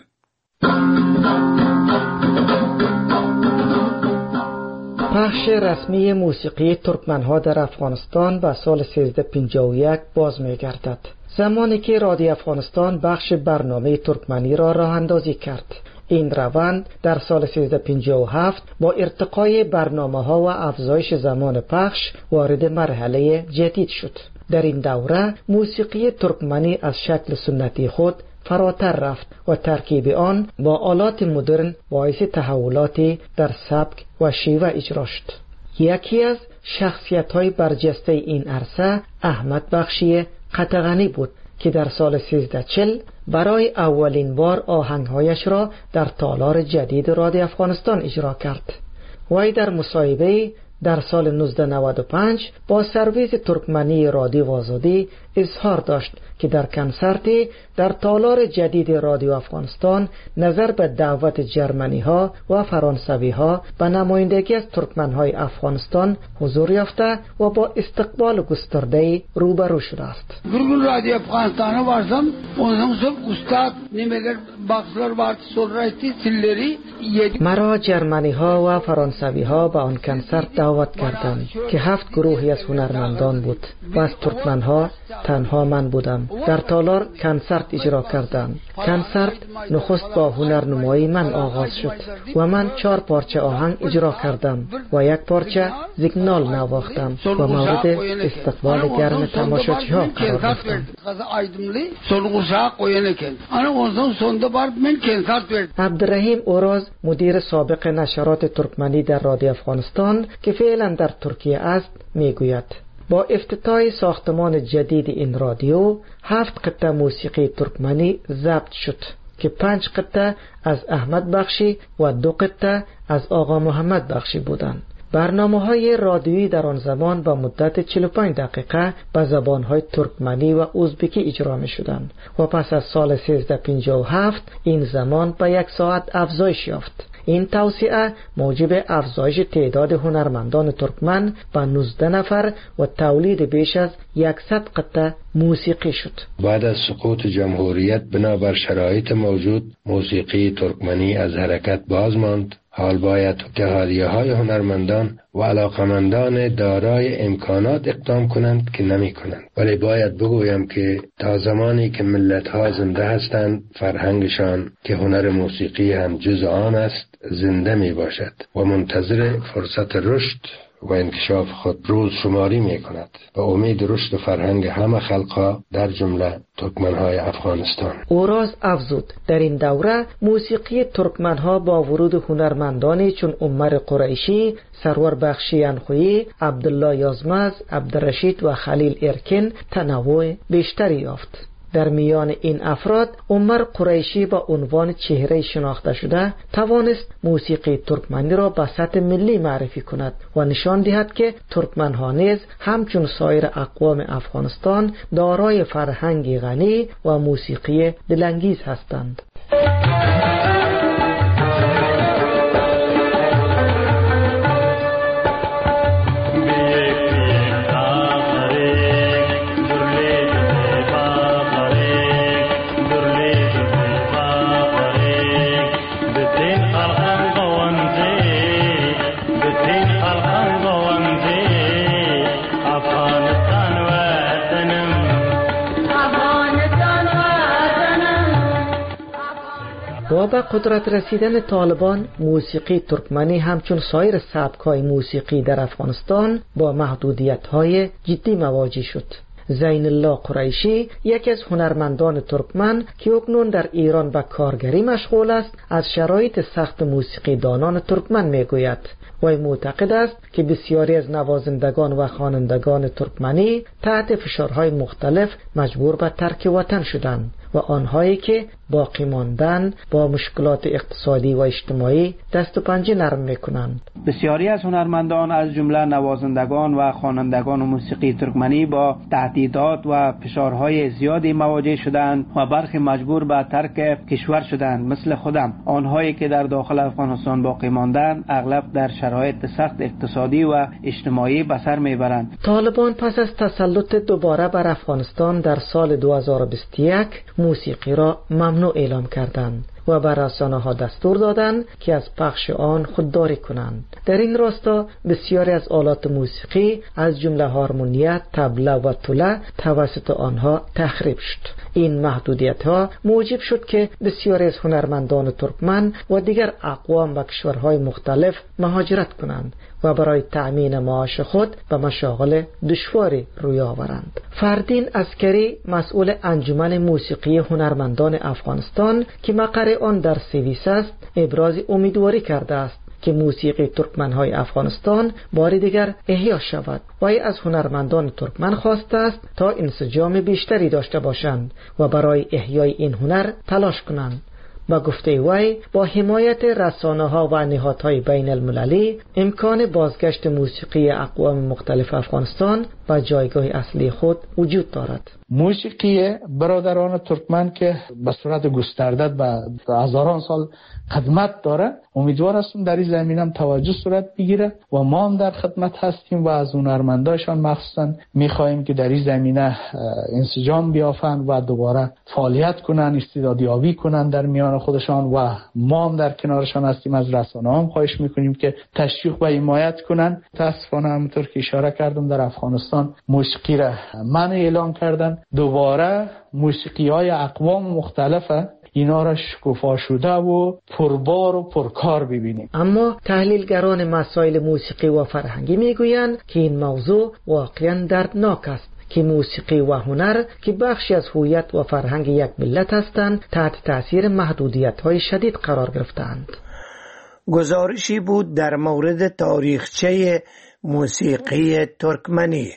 پخش رسمی موسیقی ترکمن‌ها در افغانستان به سال سیزده پنجاه و یک باز می‌گردد. زمانی که رادیو افغانستان بخش برنامه ترکمنی را راه اندازی کرد. این روند در سال سیزده پنجاه و هفت با ارتقای برنامه‌ها و افزایش زمان پخش وارد مرحله جدید شد. در این دوره موسیقی ترکمنی از شکل سنتی خود فراتر رفت و ترکیب آن با آلات مدرن باعث تحولاتی در سبک و شیوه اجرا شد. یکی از شخصیت‌های برجسته این عرصه احمد بخشی قطغنی بود که در سال سیزده چهل برای اولین بار آهنگهایش را در تالار جدید رادیو افغانستان اجرا کرد. وی در مصاحبه در سال نوزده نود و پنج با سرویس ترکمنی رادیو آزادی اظهار داشت که در کنسرتی در تالار جدید رادیو افغانستان نظر به دعوت جرمنی ها و فرانسوی ها به نمایندگی از ترکمن های افغانستان حضور یافته و با استقبال گسترده روبرو شده است. گروه رادیو افغانستان وارسام اونم صبح استاد نمیگر باکسلر وارد سولرایتی سیلری. مرا جرمنی ها و فرانسوی ها به آن کنسرت دعوت کردند که هفت گروهی از هنرمندان بود و از ترکمن ها تنها من بودم. در تالار کنسرت اجرا کردند. کنسرت نخست با هنرنمایی من آغاز شد و من چهار پارچه آهنگ اجرا کردم و یک پارچه زیگنال نواختم و مورد استقبال گرم تماشاچی ها قرار گرفتم. عبدالرحیم اوراز مدیر سابق نشرات ترکمنی در رادیو افغانستان که فعلا در ترکیه است میگوید با افتتاح ساختمان جدید این رادیو هفت قطعه موسیقی ترکمنی ضبط شد که پنج قطعه از احمد بخشی و دو قطعه از آقا محمد بخشی بودند. برنامه‌های رادیویی در آن زمان با مدت چهل و پنج دقیقه به زبان‌های ترکمنی و ازبکی اجرا می‌شدند و پس از سال سیزده پنجاه و هفت این زمان به یک ساعت افزایش یافت. این توسعه موجب افزایش تعداد هنرمندان ترکمن به نوزده نفر و تولید بیش از صد قطعه موسیقی شد. بعد از سقوط جمهوریت بنابر شرایط موجود موسیقی ترکمنی از حرکت باز ماند. حال باید اتحادیه‌های هنرمندان و علاقمندان دارای امکانات اقدام کنند که نمی کنند. ولی باید بگویم که تا زمانی که ملت‌ها زنده هستند فرهنگشان که هنر موسیقی هم جز آن است زنده می باشد و منتظر فرصت رشد و انکشاف خود روز شماری می کند و امید رشد فرهنگ همه خلقها در جمله ترکمنهای افغانستان. اوراز افزود در این دوره موسیقی ترکمنها با ورود هنرمندانی چون عمر قریشی، سرور بخشی انخویی، عبدالله یازمز، عبدالرشید و خلیل ارکن تنوع بیشتری یافت. در میان این افراد عمر قریشی با عنوان چهره شناخته شده توانست موسیقی ترکمنی را به سطح ملی معرفی کند و نشان دهد که ترکمنها نیز همچون سایر اقوام افغانستان دارای فرهنگی غنی و موسیقی دلانگیز هستند. تا به قدرت رسیدن طالبان، موسیقی ترکمنی همچون سایر سبک‌های موسیقی در افغانستان با محدودیت‌های جدی مواجه شد. زین الله قریشی، یکی از هنرمندان ترکمن که اکنون در ایران به کارگری مشغول است، از شرایط سخت موسیقی دانان ترکمن میگوید. وی معتقد است که بسیاری از نوازندگان و خوانندگان ترکمنی تحت فشارهای مختلف مجبور به ترک وطن شدند و آنهایی که باقی ماندن با مشکلات اقتصادی و اجتماعی دست و پنجه نرم میکنند. بسیاری از هنرمندان از جمله نوازندگان و خوانندگان موسیقی ترکمنی با تهدیدات و فشارهای زیادی مواجه شدند و برخی مجبور به ترک کشور شدند. مثل خودم، آنهایی که در داخل افغانستان باقی ماندند اغلب در شرایط سخت اقتصادی و اجتماعی به سر میبرند. طالبان پس از تسلط دوباره بر افغانستان در سال دو هزار و بیست و یک موسیقی را ممنوع اعلام کردند و بر رسانه‌ها دستور دادند که از پخش آن خودداری کنند. در این راستا بسیاری از آلات موسیقی از جمله هارمونیه، طبله و توله توسط آنها تخریب شد. این محدودیت‌ها موجب شد که بسیاری از هنرمندان ترکمن و دیگر اقوام به کشورهای مختلف مهاجرت کنند و برای تأمین معاش خود به مشاغل دشواری روی آورند. فردین عسکری، مسئول انجمن موسیقی هنرمندان افغانستان که مقر آن در سوئیس است، ابراز امیدواری کرده است که موسیقی ترکمن‌های افغانستان بار دیگر احیا شود. وی از هنرمندان ترکمن خواسته است تا انسجام بیشتری داشته باشند و برای احیای این هنر تلاش کنند. با گفته وی، با حمایت رسانه‌ها و نهادهای بین المللی امکان بازگشت موسیقی اقوام مختلف افغانستان به جایگاه اصلی خود وجود دارد. موسیقی برادران ترکمن که به صورت گسترده به هزاران سال خدمت داره، امیدوار هستم در این زمینه هم توجه صورت بگیره و ما هم در خدمت هستیم و از هنرمندایشان مخصوصا میخواهیم که در این زمینه انسجام بیافند و دوباره فعالیت کنن، استعدادیابی کنن در میان خودشان و ما هم در کنارشان هستیم. از رسانه‌ها هم خواهش میکنیم که تشویق و حمایت کنن. متاسفانه همونطور که اشاره کردم در افغانستان موسیقی را منع اعلام کردن. دوباره موسیقی های اقوام مختلفه، اینا را شکوفا شده و پربار و پرکار ببینیم. اما تحلیلگران مسائل موسیقی و فرهنگی میگویند که این موضوع واقعا دردناک است که موسیقی و هنر که بخشی از هویت و فرهنگ یک ملت هستند تحت تاثیر محدودیت‌های شدید قرار گرفتند. گزارشی بود در مورد تاریخچه موسیقی ترکمنی.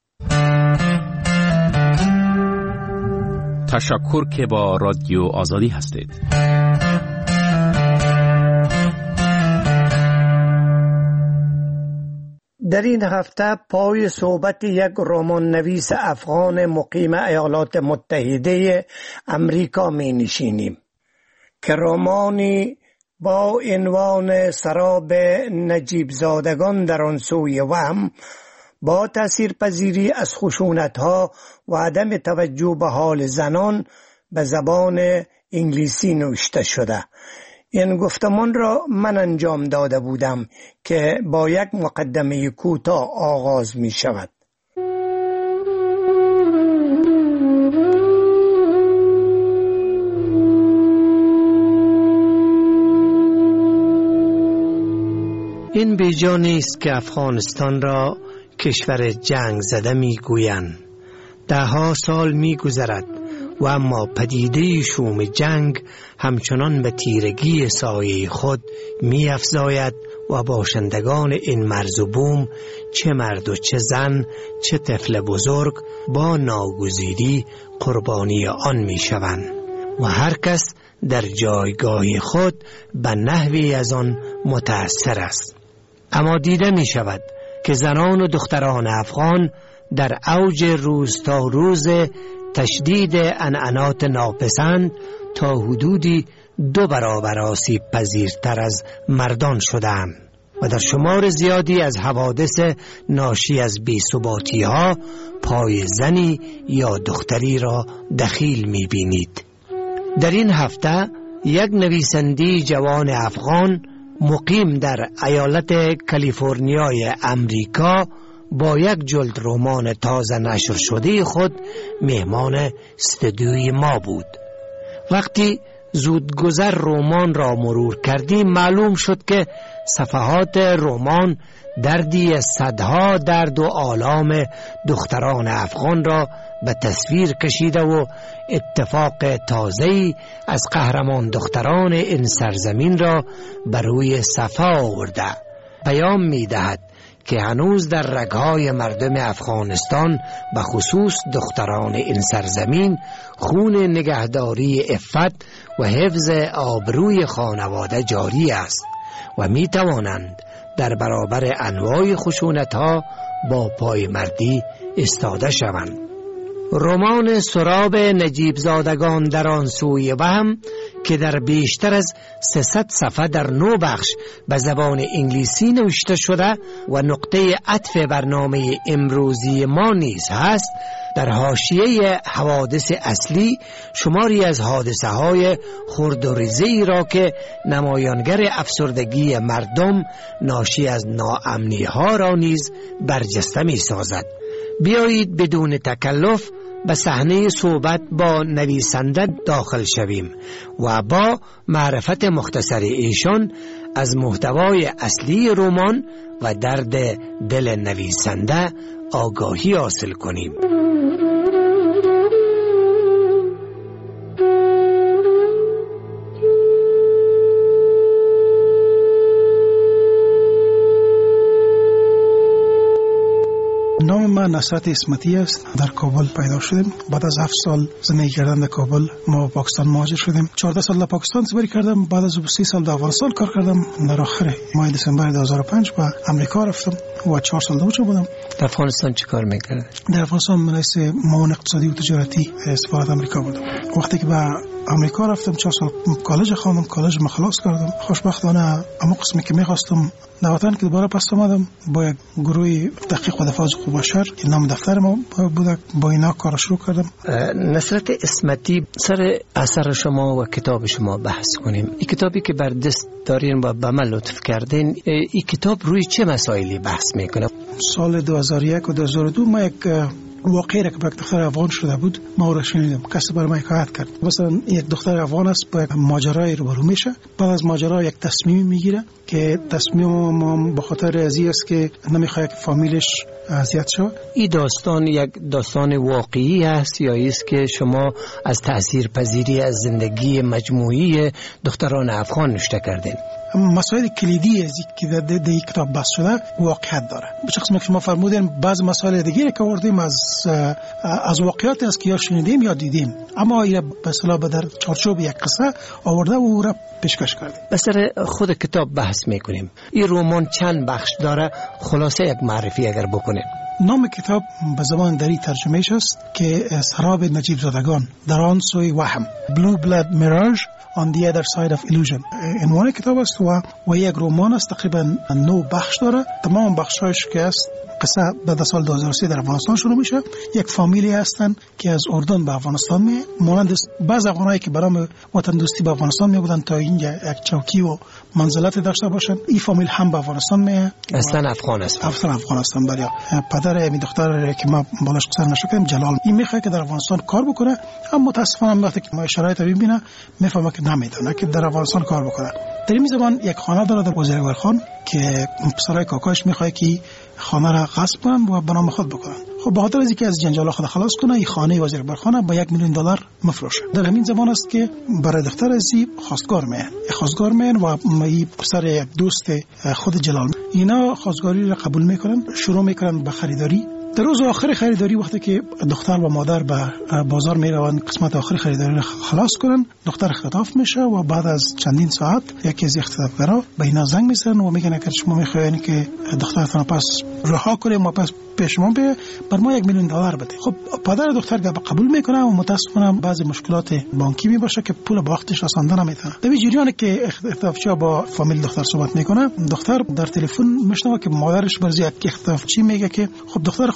تشکر که با رادیو آزادی هستید. در این هفته پای صحبت یک رمان نویس افغان مقیم ایالات متحده امریکا می نشینیم که رمانی با عنوان سراب نجیب زادگان در آن سوی وهم با تأثیر پذیری از خشونت‌ها و عدم توجه به حال زنان به زبان انگلیسی نوشته شده. این گفتمان را من انجام داده بودم که با یک مقدمه کوتاه آغاز می شود. این بیجا نیست که افغانستان را کشور جنگ زده می گویند. ده ها سال می گذرد و اما پدیده شوم جنگ همچنان به تیرگی سایه خود می افزاید و باشندگان این مرز و بوم، چه مرد و چه زن، چه طفل بزرگ، با ناگزیری قربانی آن می شوند و هر کس در جایگاه خود به نحوی از آن متأثر است. اما دیده می شود که زنان و دختران افغان در اوج روز تا روز تشدید عنعنات ناپسند تا حدودی دو برابر آسیب پذیرتر از مردان شدند و در شمار زیادی از حوادث ناشی از بی‌ثباتی ها پای زنی یا دختری را دخیل می بینید. در این هفته یک نویسنده جوان افغان مقیم در ایالت کالیفرنیای امریکا با یک جلد رمان تازه نشر شده خود مهمان استودیوی ما بود. وقتی زودگذر رمان را مرور کردیم معلوم شد که صفحات رمان دردی صدها درد و آلام دختران افغان را به تصویر کشیده و اتفاق تازه‌ای از قهرمان دختران این سرزمین را بر روی صفحه آورده پیام می‌دهد که هنوز در رگ‌های مردم افغانستان به خصوص دختران این سرزمین خون نگهداری عفت و حفظ آبروی خانواده جاری است و می توانند در برابر انواع خشونت‌ها با پایمردی ایستاده شوند. رمان سراب نجیب زادگان در آن سوی وهم که در بیشتر از سیصد صفحه در نو بخش به زبان انگلیسی نوشته شده و نقطه عطف برنامه امروزی ما نیز هست، در حاشیه حوادث اصلی شماری از حادثه های خرد و ریزی را که نمایانگر افسردگی مردم ناشی از ناامنی ها را نیز برجسته می سازد. بیایید بدون تکلف به صحنه صحبت با نویسنده داخل شویم و با معرفت مختصر ایشان از محتوای اصلی رمان و درد دل نویسنده آگاهی حاصل کنیم. نام من نصرت اسمتی است. در کابل پیدا شدیم. بعد از هفت سال زندگی کردن در کابل ما پاکستان مهاجر شدیم. چهارده سال در پاکستان سپری کردم. بعد از سی سال در افغانستان کار کردم. در آخر ماه دسامبر دو هزار و پنج به امریکا رفتم و چهار سال دوچه بودم. در افغانستان چی کار میکردی؟ در افغانستان من رئیس معاون اقتصادی و تجارتی سفارت امریکا بودم. وقتی که به امریکا رفتم چهار سال کالج خواندم. کالج ما خلاص کردم. خوشبختانه اما قسمی که می‌خواستم در وطن که دوباره پس آمدم با یک گروه تحقیق و دفاع از حقوق بشر که نام دفتر ما بود، با اینا کار شروع کردم. نصرت اسمتی، سر اثر شما و کتاب شما بحث کنیم. این کتابی که بر دست دارین و به من لطف کردین، این کتاب روی چه مسائلی بحث میکنه؟ سال دو هزار و یک و دو هزار و دو ما یک واقعی را که با یک دختر افغان شده بود ما را شنیدم. کسی برای ما حکایت کرد. مثلا یک دختر افغان است با یک ماجرای روبرو میشه، بعد از ماجرا یک تصمیم میگیره که تصمیم ما به خاطر ازی است که نمیخواد که فامیلش اذیت شه. این داستان یک داستان واقعی است یا است که شما از تاثیرپذیری از زندگی مجموعی دختران افغان نوشته کردین؟ مسائل کلیدی از که در این کتاب بحث شده واقعیت داره. به شخص که شما فرمودین بعض مسائل دیگه که آوردیم از از واقعیت است که یا شنیدیم یا دیدیم، اما این به اصطلاح در چارچوب یک قصه آورده و او را پیشکش کردیم. به سر خود کتاب بحث میکنیم. این رمان چند بخش داره؟ خلاصه یک معرفی اگر بکنیم. نام کتاب به زبان دری ترجمهش است که سراب نجیب زادگان در آن سوی وهم، Blue Blood Mirage on the other side of illusion. عنوان کتاب است و و یک رمان است. تقریبا نه بخش داره. تمام بخش‌هاش که است قصه بعد از سال دو هزار و سه در افغانستان شروع میشه. یک فامیلی هستن که از اردن به افغانستان می مانند بعض افغانایی که برای وطن دوستی به افغانستان می بودن تا اینجا یک چوکی و منزلت داشته باشن. این فامیل هم به افغانستان می اصلا افغان است. اصلا افغانستان بریا پدر این دختر که ما بالاش قصر نشکم جلال این میخواد که در افغانستان کار بکنه، اما متاسفانه وقتی که ما شرایط ببینه میفهمه که نمیتونه که در افغانستان کار بکنه. در این زمان یک خانه داره در وزیرگار خان که پسرای کاکاش میخواد که خانه را غصب کنن و به نام خود بکنن. خب به خاطر اینکه از جنجال خود خلاص کنه این خانه وزیرگار خانه با یک میلیون دلار مفروشه. در همین زمان است که برای دختر ازی خواستگار میان خواستگار میان و این پسر یک دوست خود جلال اینا خواستگاری را قبول میکنن، شروع میکنن به خریداری. در روز آخر خریداری وقتی که دختر و مادر به بازار میروند قسمت آخر خریداری را خلاص کنن، دختر خطاف میشه و بعد از چندین ساعت یکی از اختطافگرا به اینا زنگ میزنن و میگن که شما میخواین که دخترتون پس رها کنیم و پس پیش ما به بر ما یک میلیون دلار بده. خب پدر دختر قبول میکنه و متاسفانه بعضی مشکلات بانکی می باشه که پول با وقتش رسانده نمیتونه. در این جریانی که اختطافچی با فامیل دختر صحبت میکنه، دختر در تلفن میشنوه که مادرش برای یک اختطافچی میگه که خب دختر خود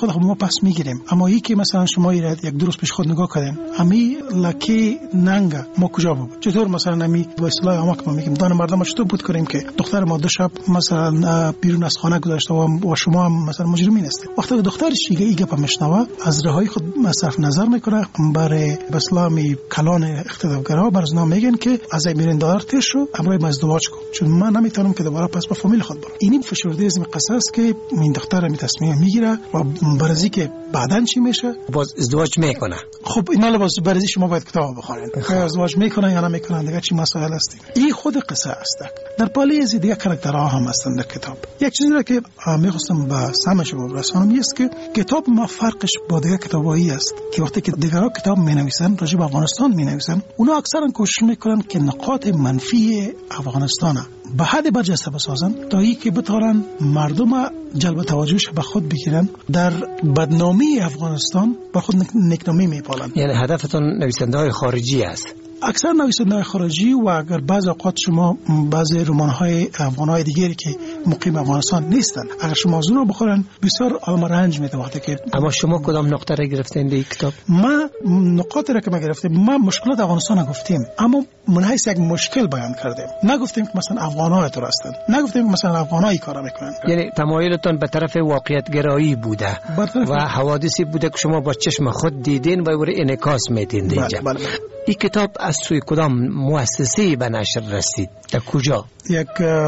خود ما پس میگیریم. اما یکی مثلا شما یک درست پیش خود نگاه کردین، امی لکی ننگا ما کجا بود؟ چطور مثلا امی با اصطلاح عامه ما میگیم دان مردم چطور بود کنیم که دختر ما دو شب مثلا بیرون از خانه گذاشته و شما هم مثلا مجرمین هستید. وقتی دخترش دیگه این گپ میشنوه از رهایی خود صرف نظر میکنه. برای اسلامی کلان اقتدارگرا برزنا میگن که از میرین دلار تیر شو امروی ازدواج کن، چون من نمیتونم که دوباره پس با فامیل خود برم. اینی فشرده از قصه است که این دختر می تصمیم میگیره و برزی که بعدن چی میشه باز ازدواج میکنه. خب اینا باز برزی شما باید کتاب بخونید که ازدواج میکنه یا نمیکنه دیگه چی مسائل است. این خود قصه است. در پالی از دیگه کاراکترها هم هستند در کتاب. یک چیزی را که میخواستم با سمش برسونم است که کتاب ما فرقش با دیگه کتابایی است که وقتی که دیگرها کتاب مینویسن راجع به افغانستان مینویسن، اونا اکثرا کوشش میکنن که نقاط منفی افغانستان به حد برجسته بسازن تا اینکه بتوانن مردم جلب توجهش به خود بگیرن. در بدنامی افغانستان با خود نکنامی میپالن. یعنی هدفتون نویسنده های خارجی است؟ اکثر نویسنده خارجی و اگر بعض اوقات شما بعضی رمان‌های افغان‌های دیگری که مقیم افغانستان نیستن اگر شما موضوع رو بخورن بسیار آدم رنج میده وقتی که. اما شما کدام نقطه را گرفتین در این کتاب؟ ما نقاطی را که ما گرفتیم، ما مشکلات افغانستان گفتیم اما من حیث یک مشکل بیان کردیم. نگفتیم که مثلا افغان‌ها تو هستند، نگفتیم که مثلا افغان‌ها این کارا میکنن. یعنی تمایلتون به طرف واقعیت گرایی بوده و حوادثی بوده که شما با چشم خود دیدین و اون انعکاس میدین اینجا. بله بله. این کتاب از سوی کدام مؤسسه‌ای به نشر رسید؟ در کجا؟ یک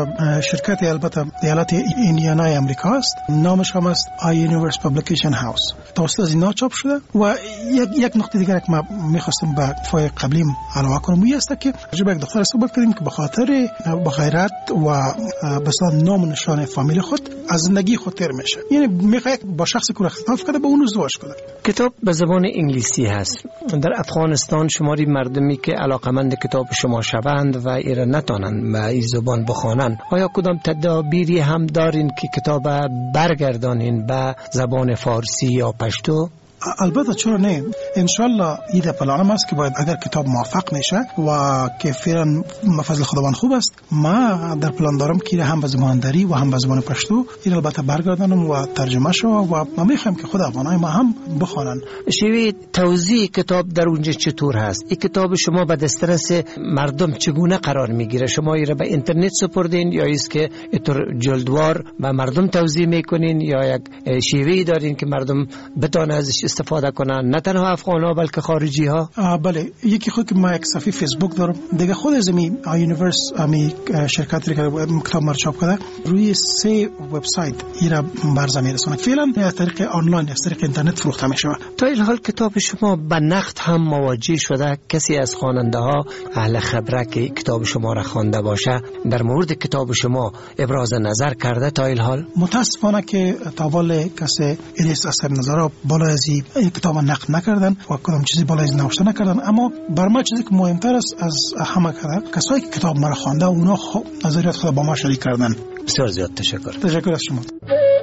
شرکت البته ایالت ایندیانا امریکا است، نامش هم است آی یونیورس پابلیکیشن هاوس. توسط از اینا چاپ شده. و یک یک نکته دیگر که ما می‌خواستم به فای قبلیم علاوه کنم این است که راجع به یک دختر صحبت کردیم که به خاطر با غیرت و مثلا نام و نشان فامیل خود از زندگی خود تیر میشه، یعنی میخواد با شخصی که اختلاف کرده با اون ازدواج کنه. کتاب به زبان انگلیسی هست. در افغانستان شماری مردمی که علاقمند کتاب شما شوند و ایره نتانند به این زبان بخوانند، آیا کدام تدابیری هم دارین که کتاب برگردانین به زبان فارسی یا پشتو؟ البته چرا نه، انشالله ایده پلانم است که باید اگر کتاب موفق میشه و که فعلا فضل خداوند خوب است، ما در پلان دارم که هم به زبان دری و هم به زبان پشتو این البته برگردانم و ترجمه شو و ما میخوایم که خود افغانای ما هم بخوانن. شوی توزیع کتاب در اونجا چطور هست؟ این کتاب شما به دسترس مردم چگونه قرار میگیره؟ شما این را به اینترنت سپردین یا است که اینطور جلدوار به مردم توزیع میکنین یا یک شیوهی دارین که مردم بتونن ازش استفاده کنن، نه تنها افغان ها بلکه خارجی ها؟ بله، یکی خود که ما یک صفحه فیسبوک دارم دیگه، خود از می یونیورس امی شرکتی که کتاب ما چاپ کرده روی سه وبسایت ایرا برزه میرسونه. فعلا از طریق آنلاین از طریق اینترنت فروخته میشه. تا این حال کتاب شما به نقد هم مواجه شده؟ کسی از خواننده ها اهل خبره که کتاب شما را خوانده باشه در مورد کتاب شما ابراز نظر کرده تا این حال؟ متاسفانه که تا حال کسی ایست اثر نظر بالا از این کتاب نقد نکردن و کدام چیزی بالای از نوشته نکردن. اما بر ما چیزی که مهمتر است از همه کرده کسایی که کتاب مرا خوانده اونا نظریات خود با ما شریک کردن. بسیار زیاد تشکر. تشکر از شما.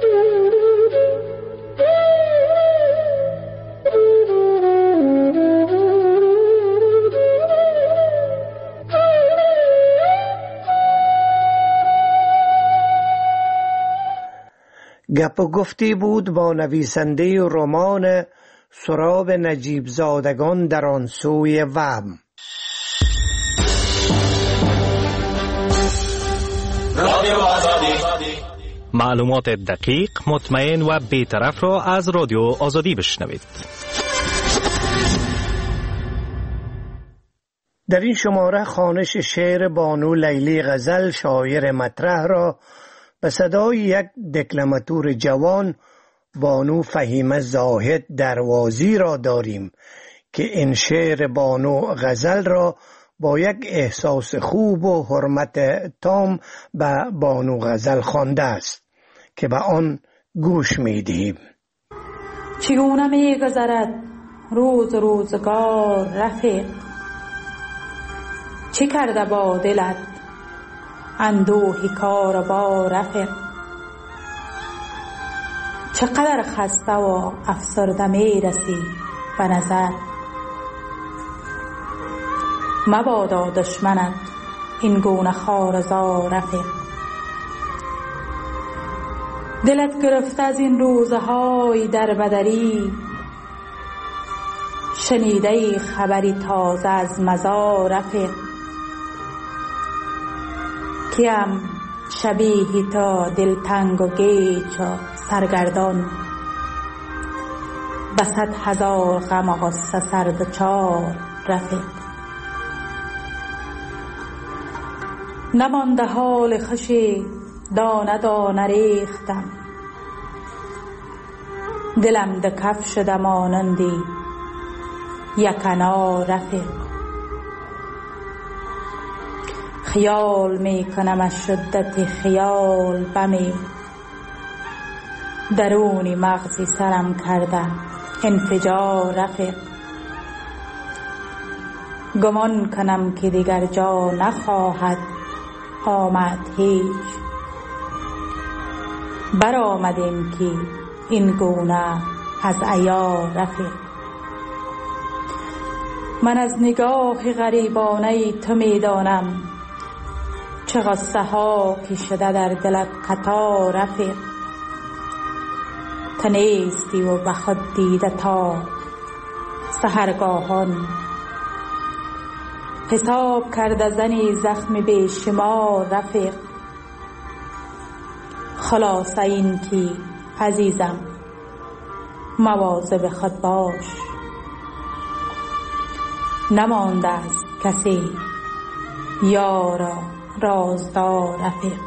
گپ و گفتی بود با نویسنده رمان سراب نجیب زادگان در آن سوی وهم. رادیو آزادی، معلومات دقیق، مطمئن و بی‌طرف را از رادیو آزادی بشنوید. در این شماره خوانش شعر بانو لیلی غزل شاعر مطرح را به صدای یک دکلماتور جوان بانو فهیمه زاهد دروازی را داریم که این شعر بانو غزل را با یک احساس خوب و حرمت تام به بانو غزل خوانده است که به آن گوش می‌دهیم. چگونه می‌گذرد روز روزگار رفیق، چه کرده با دلت اندوهی کار با رفیق، چقدر خسته و افسرده میرسی به نظر، مبادا دشمنت این گونه خوارزا رفیق. دلت گرفته از این روزهای در بدری، شنیده خبری تازه از مزار رفیق. کیم شبیه تا دلتنگ و گیج و سرگردان، به صد هزار غم و غصه سردچار رفیق. نمانده حال خوشی دانه دانه ریختم، دلم ده کف شده مانندی یکنا رفیق. خیال می کنم از شدت خیال بمی، درونی مغزی سرم کرده انفجار رفیق. گمان کنم که دیگر جا نخواهد آمد هیچ، برآمدیم که این گونه از عیار رفیق. من از نگاه غریبانه تو می دانم، چه غصه ها که شده در دلت قطار رفیق. تو نیستی و به خود دیده تا سحرگاهان، حساب کرده زنی زخم بیشمار رفیق. خلاصه این که عزیزم مواظب خود باش، نمانده است کسی یارا رازدار رفیق.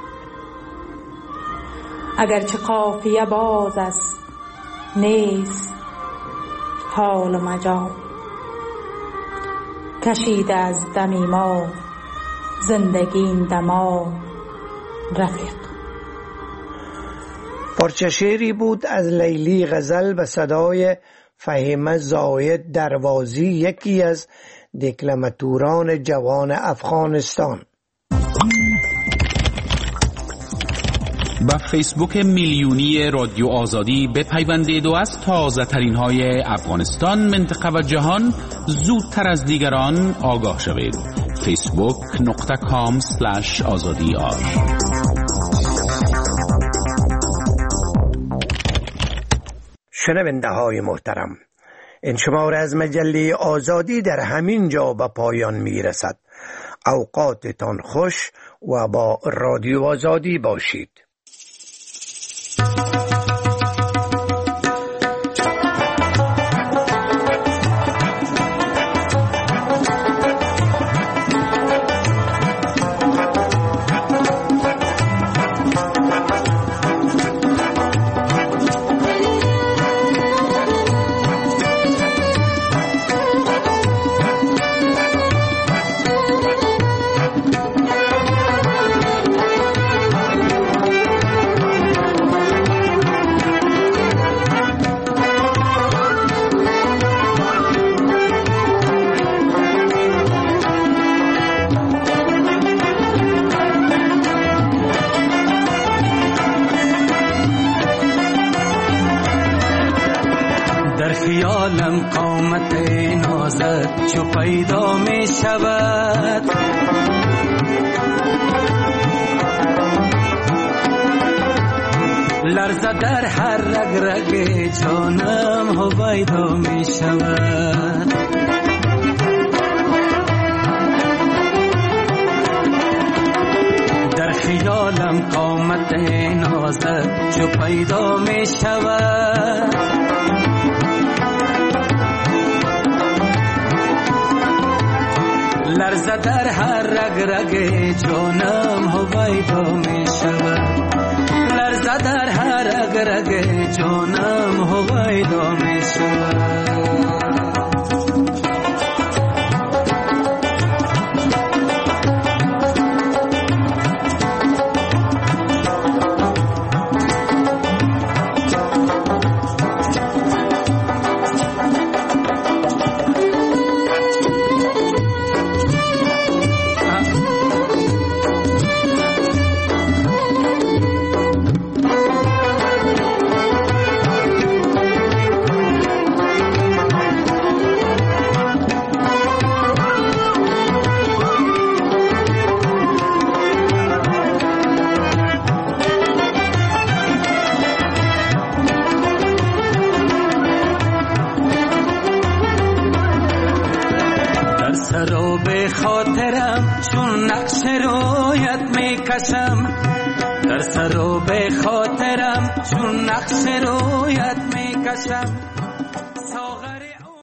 اگرچه قافیه باز است نیست حال و مجال، کشیده از دمی ما زندگیم دمار رفیق. پارچه شعری بود از لیلی غزل به صدای فهیمه زاید دروازی، یکی از دکلماتوران جوان افغانستان. با فیسبوک میلیونی رادیو آزادی بپیوندید و از تازه ترین های افغانستان، منطقه و جهان زودتر از دیگران آگاه شوید. فیسبوک نقطه کام سلش آزادی آر. شنونده های محترم، این شماره از مجله آزادی در همین جا به پایان می رسد. اوقاتتان خوش و با رادیو آزادی باشید. خیالم قامت نازت چو پیدا می شود، لرزه در هر رگ رگ جانم هویدا می شود. در خیالم قامت نازت چو پیدا می شود، لرزه در هر رگ رگ جانم هویدا می شود، لرزه در هر رگ رگ جانم هویدا می شود. سر به خاطرم چون نقش رویت میکشم، در سر به خاطرم چون نقش رویت میکشم.